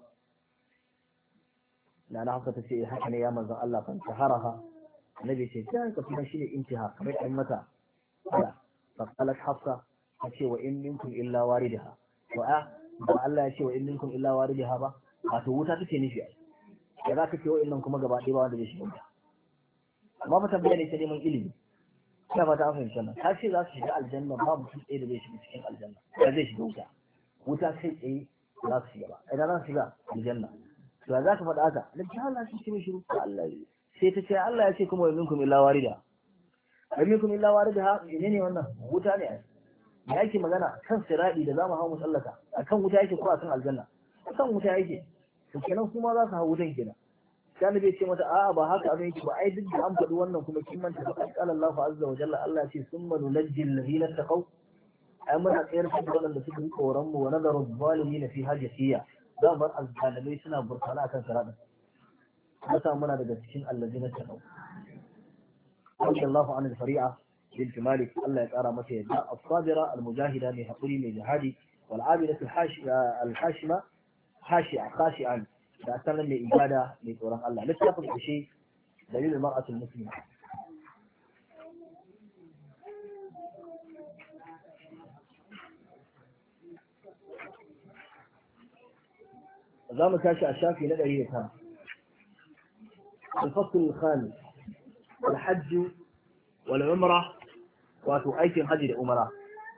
na na haka tace haka ne ya manzon Allah fa taharaha annabi ce sai ka kuma shine intiha kamar ɗan mata ala fa qalat hafsa tace wa in minkum illa waridaha wa ba Allah ya ce wa in minkum illa waridaha ba wato wuta take nufi ai da za ka ce wa'annan kuma gaba ɗaya ba wanda zai shiga wuta amma fa tambaya ne ta neman ilimi ina fata an fahimci nan ta ce za su shiga aljanna ba mutum ɗaya da zai shiga cikin aljanna da zai shiga wuta wuta kai tsaye za su shiga ba idan za su shiga aljanna to za ka faɗa haka da ta Allah shi ce mai shiru Allah sai ta ce Allah ya ce kuma wa minkum illa warida wa minkum illa warida ne ne wannan wuta ne ai da yake magana kan siradi da zamu hawo musallaka akan wuta yake ko akan aljanna akan wuta yake to kenan kuma za su hawo wutan kenan sai bai ce mata a'a ba haka abin yake ba ai duk da an faɗi wannan kuma kin manta fa qala Allahu azza wa jalla Allah ya ce summa nunajji alladhina taqaw ai muna tsayar da waɗanda suka yi tsoron mu wa nadaru zalimin fi hajjiyya za mu bar azzalimai suna burkana akan siradin masa muna daga cikin alladhina taqaw Allahu anil fari'a bint Malik Allah ya kara mata yadda as-sabira al-mujahida mai hakuri mai jihadi wal abidatu al-hashima hashi'a khashi'an da asalin mai ibada mai tsoron Allah littafin ƙarshe dalilin mar'atul muslima za mu tashi a shafi na ɗari da tara الفصل الخامس الحج والعمرة واتو أيكن حج العمرة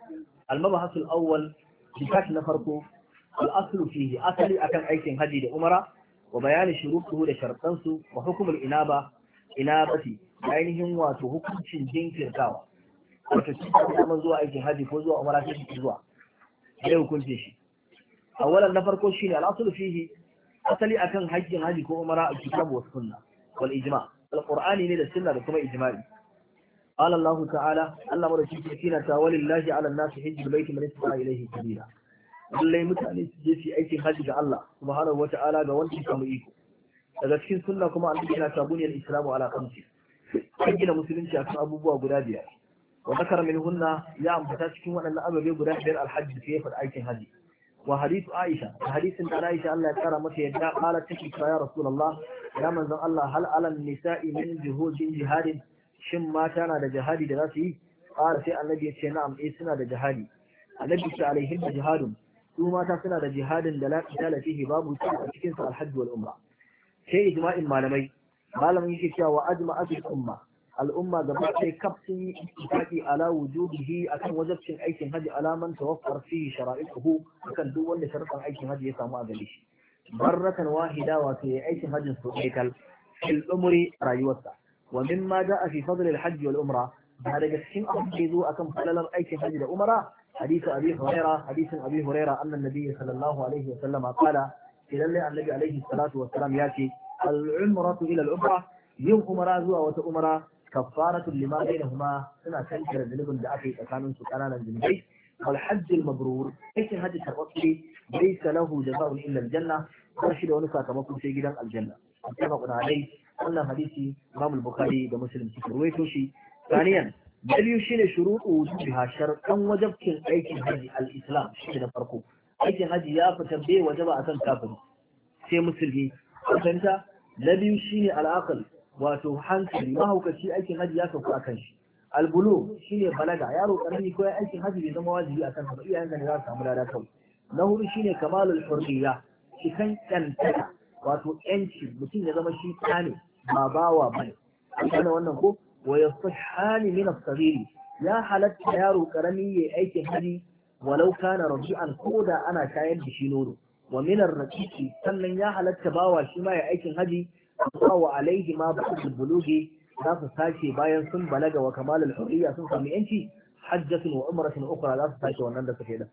المبحث الأول بكاش نفرقه الأصل فيه أصلي أكن أيكن حج العمرة وبيان شروطه لشرطنسه وحكم الإنابة إنابتي ainihin wato hukuncin jinkirtawa wato shi ta mun zuwa aikin haji ko zuwa umara sai ki zuwa sai hukuncin shi awalan na farko shine al-aslu fihi asali akan hajjin haji ko umara a kitabu was sunna wal ijma' al-qur'ani ne da sunna da kuma ijma'i qala Allah ta'ala Allah madauki ke kina ta walillahi 'ala an-nasi hajjul bayti man istata ilayhi sabila lallai mutane su je su aikin haji ga Allah subhanahu wa ta'ala ga wanda ya samu iko daga cikin sunna kuma Allah yana ta buniyar islamu ala khamsi an gina musulunci akan abubuwa guda biyar wa zakara minhunna ya ambata cikin waɗannan ababe guda biyar alhajji sai ya faɗi aikin haji wa hadithu Aisha hadisin da Aisha Allah ya kara mata yadda qalat take ya Rasulullah ya manzon Allah hal alal nisa'i min juhudin jihadin shin mata na da jihadi da za su yi qala sai annabi ya ce na'am eh suna da jihadi annabi ce alaihim jihadun su mata suna da jihadin da la qitala fihi babu a cikin sa alhajj wal umra sai ijma'in malamai malamin yake cewa wa ajma'atul umma al'umma gaba ɗaya kaf sun yi ittifaqi ala wujubihi akan wajibcin aikin haji alaman tawaffar fihi shara'iquhu akan duk wanda sharuɗan aikin haji ya samu a gare shi barratan wahida wato ya aikin hajjin su ɗaya kal fil umri rayuwarsa wa mimma ja'a fi fadl al hajj wal umra da daga cikin abin da yazo akan falalar aikin haji da umra hadith abi hurairah hadithin abi hurairah anna nabiy sallallahu alaihi wa sallama qala idan annabi alaihi salatu wa salam ya ce العمرة إلى العمرة يوم عمرة زوا وتعمرة كفارة لما بينهما سنة تنكر الذنب دعاتي أكانون سكانان الجنبي والحج المبرور أيش الحج التقصي ليس له جزاء إلا الجنة ورشد ونسا كمكم سيجدا الجنة اتفقنا عليه قلنا حديثي إمام البخاري ومسلم سكر ويتوشي ثانيا دليل شين شروط وجوبها شرطا وجب أيش الحج الإسلام شين فرقه أيش الحج يا فتنبيه وجب أسان كافر سي مسلمي fahimta na biyu shine al'aqal wato hankali mahaukaci aikin haji ya sauka akan shi albulu shine balaga yaro karami ko aikin haji bai zama wajibi akan sa ba iyayen da za su samu lada kawai na hudu shine kamalul hurriya cikan kantaka wato yanci mutum ya zama shi tsane ba bawa bane kana wannan ko wa yasihhani min as-saghiri ya halatta yaro karami yayi aikin haji walau kana rabi'an koda ana shayar da shi nono wa minar rakiki sannan ya halatta bawa shi ma ya aikin haji wa alaihi ma ba'd bulugi za su sace bayan sun balaga wa kamal al-hurriya sun sami yanci hajjatun wa umratun ukhra za su sace wannan da suke da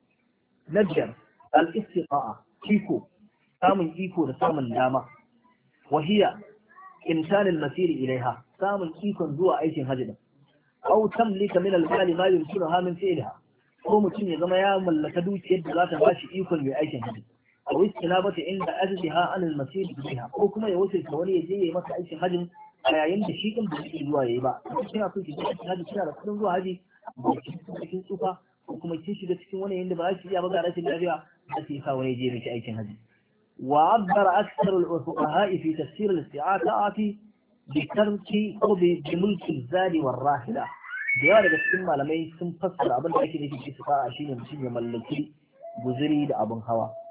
najjar al-istiqa'a iko samun iko da samun dama wa hiya imkan al-masir ilaiha samun ikon zuwa aikin haji da aw tamlika min al-mali ma yumkinuha min fi'liha ko mutum ya zama ya mallaka dukiyar da za ta bashi ikon mai aikin hajji a wasu kinabata inda ajliha an al-masir biha ko kuma ya wuce ta wani ya je yayi masa aikin hajjin a yayin da shi din bai yi zuwa yayi ba kina so ki je aikin hajji kina da kudin zuwa haji ba ki cikin tsufa ko kuma kin shiga cikin wani yanda ba za ki iya ba ga rashin lafiya za ki sa wani ya je miki aikin hajji wa abbara akthar al-fuqaha fi tafsir al-isti'ata'ati bi tarki ko bi mulki al-zadi war-rahila da yawa daga cikin malamai sun fassara abin da ake nufi istifa'a shine mutum ya mallaki guzuri da abin hawa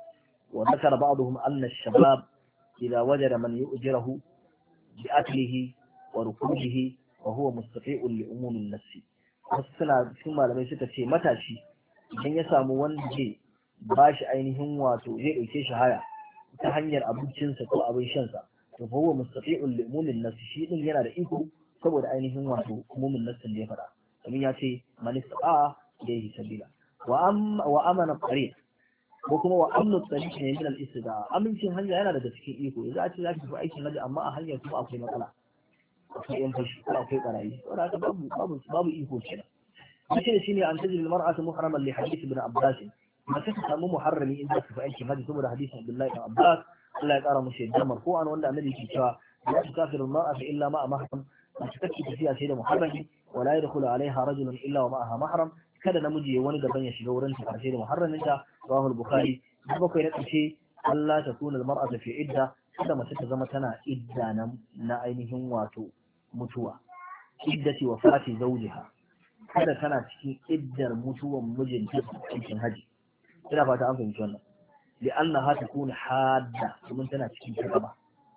wa zakara ba'dhum anna ash-shabab idha wajada man yu'jiruhu bi aklihi wa rukubihi wa huwa mustafi'un li umum an-nafs. wasu suna cikin malamai suka ce matashi idan ya samu wanda zai ba shi ainihin wato zai ɗauke shi haya ta hanyar abincinsa ko abin shansa to fa huwa mustafi'un li umumin nas, shi din yana da iko saboda ainihin wato umumin nassin da ya faɗa domin ya ce man istata'a ilayhi sabila wa am wa amana tariq ko kuma wa amnu tariq ne min al-istida, amincin hanya yana daga cikin iko yanzu a ce za ki tafi aikin haji amma a hanyar kuma akwai matsala akwai yan fashi ko akwai barayi saboda haka babu babu babu iko kenan mace shine an tajil mar'atu muhraman li hadith ibn abbas mace ta samu muharrami in za ta fi aikin haji saboda hadisin abdullahi ibn abbas Allah ya kara mushi da marfu'an wanda annabi ke cewa la tukafiru al-mar'atu illa ma'a mahram mace take tafiya sai da muharrami wala yadkhulu alaiha rajulun illa wa ma'aha mahram kada namiji ya wani daban ya shiga wurin ta sai da muharramin ta rawahu al-bukhari da bakwai na kace Allah ta kuna al-mar'atu fi idda kada mace ta zama tana idda na ainihin wato mutuwa iddati wafati zawjiha kada tana cikin iddar mutuwan mijinta cikin haji ina fata an fahimci wannan li'annaha takunu hadda kuma tana cikin takaba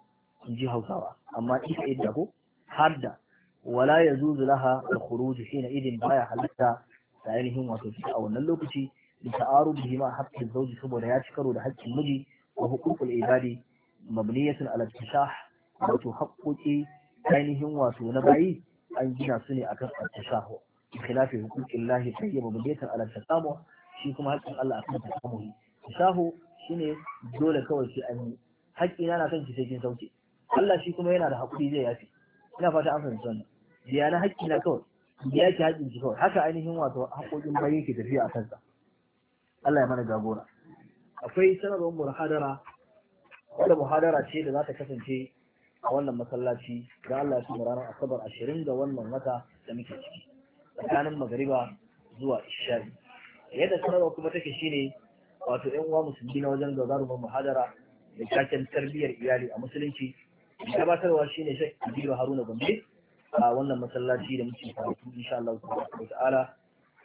in ji Hausawa amma ita idda ko hadda wala yazuzu laha al-khuruj hina idin baya halatta da ainihin wato a wannan lokaci da ta'arubihi ma haqqi zawji saboda ya ci karo da haƙƙin miji wa huququl ibadi mabniyatun ala al-tishah wato haƙƙoƙi ainihin wato na bayi an gina su ne akan al-tashahu khilafi huquqillahi tayyib mabniyatan ala al-tasamuh shi kuma haƙƙin Allah akan tasamuhi tashahu shine dole kawai sai an yi haƙƙi na kan ki sai kin sauke Allah shi kuma yana da haƙuri zai yafi ina fata an fahimci wannan biya na haƙƙi na kawai biya ki haƙƙin ki kawai haka ainihin wato haƙoƙin bayi ke tafiya a kansa Allah ya mana jagora akwai sanarwar muhadara wanda muhadara ce da za ta kasance a wannan masallaci da Allah ya kuma ranar asabar ashirin ga wannan wata da muke ciki tsakanin magariba zuwa ishari yadda sanarwa kuma take shine wato ƴan uwa musulmi na wajen gagarumar muhadara da taken tarbiyyar iyali a musulunci gabatarwa shine Sheikh Kabiru Haruna Gombe a wannan masallaci da muke karatu insha Allah subhanahu ta'ala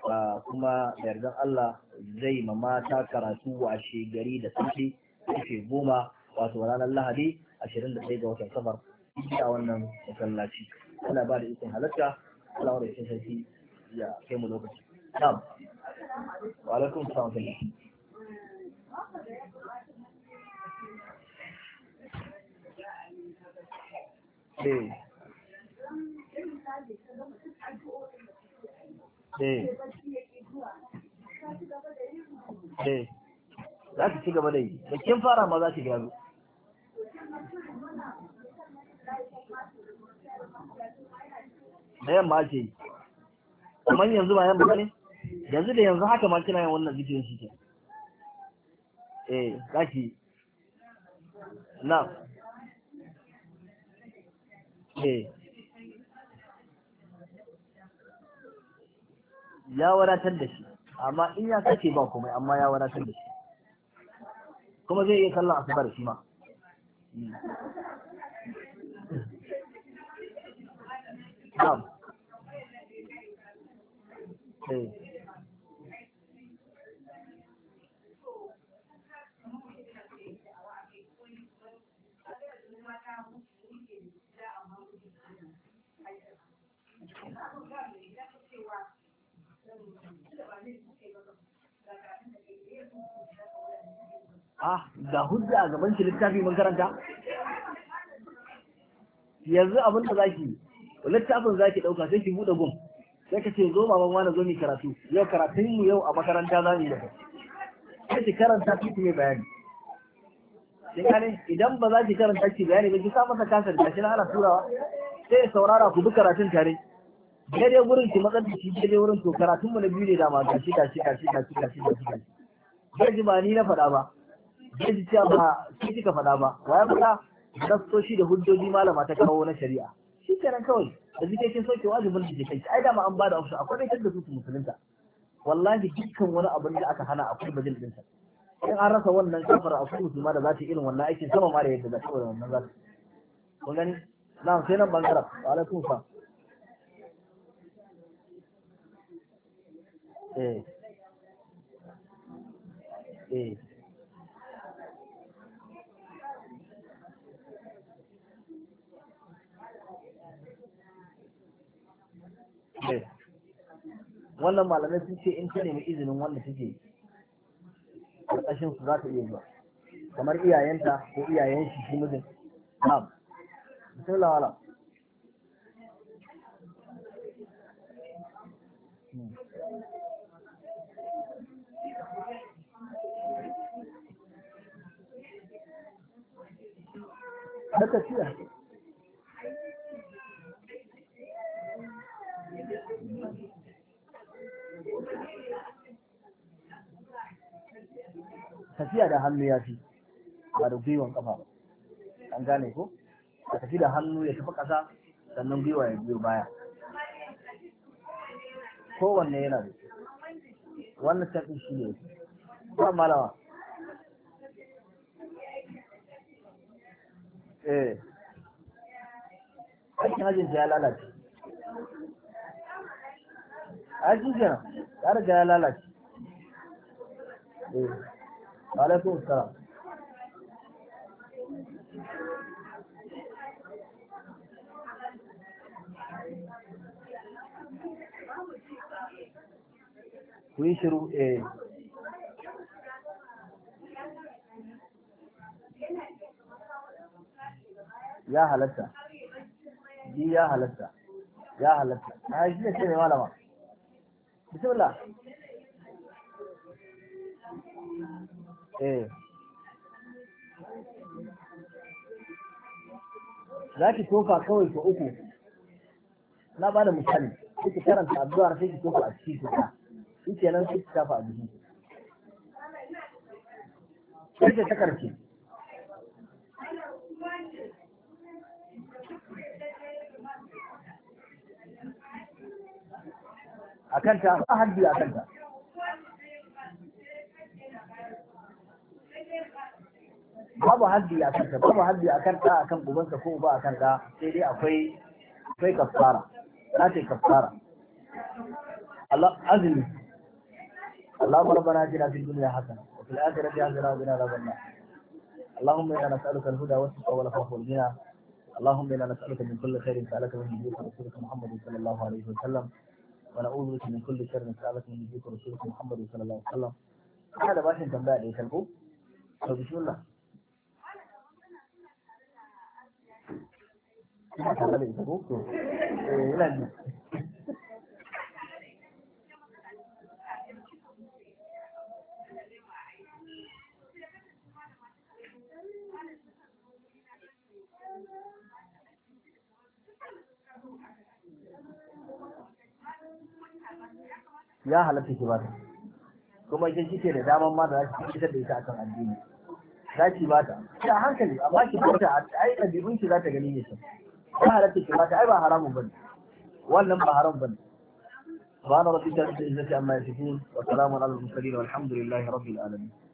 kuma da yardan Allah zai ma mata karatu washe gari da safe karfe goma wato ranar Lahadi ashirin da ɗaya ga watan safar a wannan masallaci ana ba da ikon halatta Allah wa rashin sarki ya kai mu lokaci na'am wa alaikum assalam eh eh eh za ki ci gaba da yi da kin fara ma za ki gano da yamma ake yi amma yanzu ba yamma ne yanzu da yanzu haka ma kina yin wannan zikirin shi ke eh za ki na eh ya wadatar da shi amma in ya kace ba komai amma ya wadatar da shi kuma zai iya kallon asabar shi ma na'am eh ah ga hujja a gaban ki littafi mun karanta yanzu abin da zaki littafin zaki dauka sai ki bude gum sai ka ce zo maman wani zo mi karatu yau karatun mu yau a makaranta za mu yi da kai sai ki karanta ki ki bayani sai kane idan ba za ki karanta ki bayani ba ki sa masa kasar da shi na ana turawa sai saurara ku bi karatun tare daidai wurin ki matsar shi daidai wurin to karatun mu na biyu ne da ma gashi gashi gashi gashi gashi gashi gashi bai ji ba ni na faɗa ba bai ji cewa ba shi kika faɗa ba waya faɗa nasoshi da hujjoji malama ta kawo na shari'a shi kenan kawai da jike kin soke wajibin da kai ai da ma an bada option akwai dai da su su musulunta wallahi dukkan wani abin da aka hana akwai bajin din sa in an rasa wannan kafara akwai musulma da za ta irin wannan aikin sama ma da yadda za ta yi wannan za ta kun gani na'am sai nan bangaren wa alaikum salam eh eh wannan malamai sun ce in ta nemi izinin wanda take ƙarƙashin su za ta iya zuwa kamar iyayenta ko iyayen shi shi mijin na'am bismillah wala da tafiya tafiya da hannu ya fi ba da gwiwan kafa ba an gane ko a tafi da hannu ya tafi ƙasa sannan gwiwa ya biyo baya kowanne yana da wannan tafi shi ne ba malawa eh aikin hajjin ya lalace aikin kenan ya riga ya lalace eh alaikum salam ku yi shiru eh ya halatta ji ya halatta ya halatta a shi ne ce mai malama bismillah eh za ki tofa kawai ko uku na ba da misali sai ki karanta addu'ar sai ki tofa a ciki kuka shi kenan sai ki tafa a jiki sai ta karshe a kanta ba haddi a kanta babu haddi a kanta babu haddi a kanta a kan ubansa ko ba a kanta sai dai akwai akwai kafara za ta yi kafara Allah azumi اللهم ربنا اتنا في الدنيا حسنه وفي الاخره حسنه وقنا عذاب النار اللهم انا نسالك الهدى والتقى والعفو والغنى اللهم انا نسالك من كل خير سالك من نبيك ورسولك محمد صلى الله عليه وسلم ونعوذ بك من كل شر سالك من نبيك ورسولك محمد صلى الله عليه وسلم هذا باشن تنبأ لي كلبو بسم الله ya halatta ki bata kuma idan kike da daman ma da za ki fitar da ita akan addini za ki bata ki a hankali a baki bata ai ɗabi'un ki za ta gani ne shi ya halatta ki bata ai ba haramun bane wannan ba haram bane subhana rabbika rabbil izzati amma yasifun wa salamun alal mursalin walhamdulillahi rabbil alamin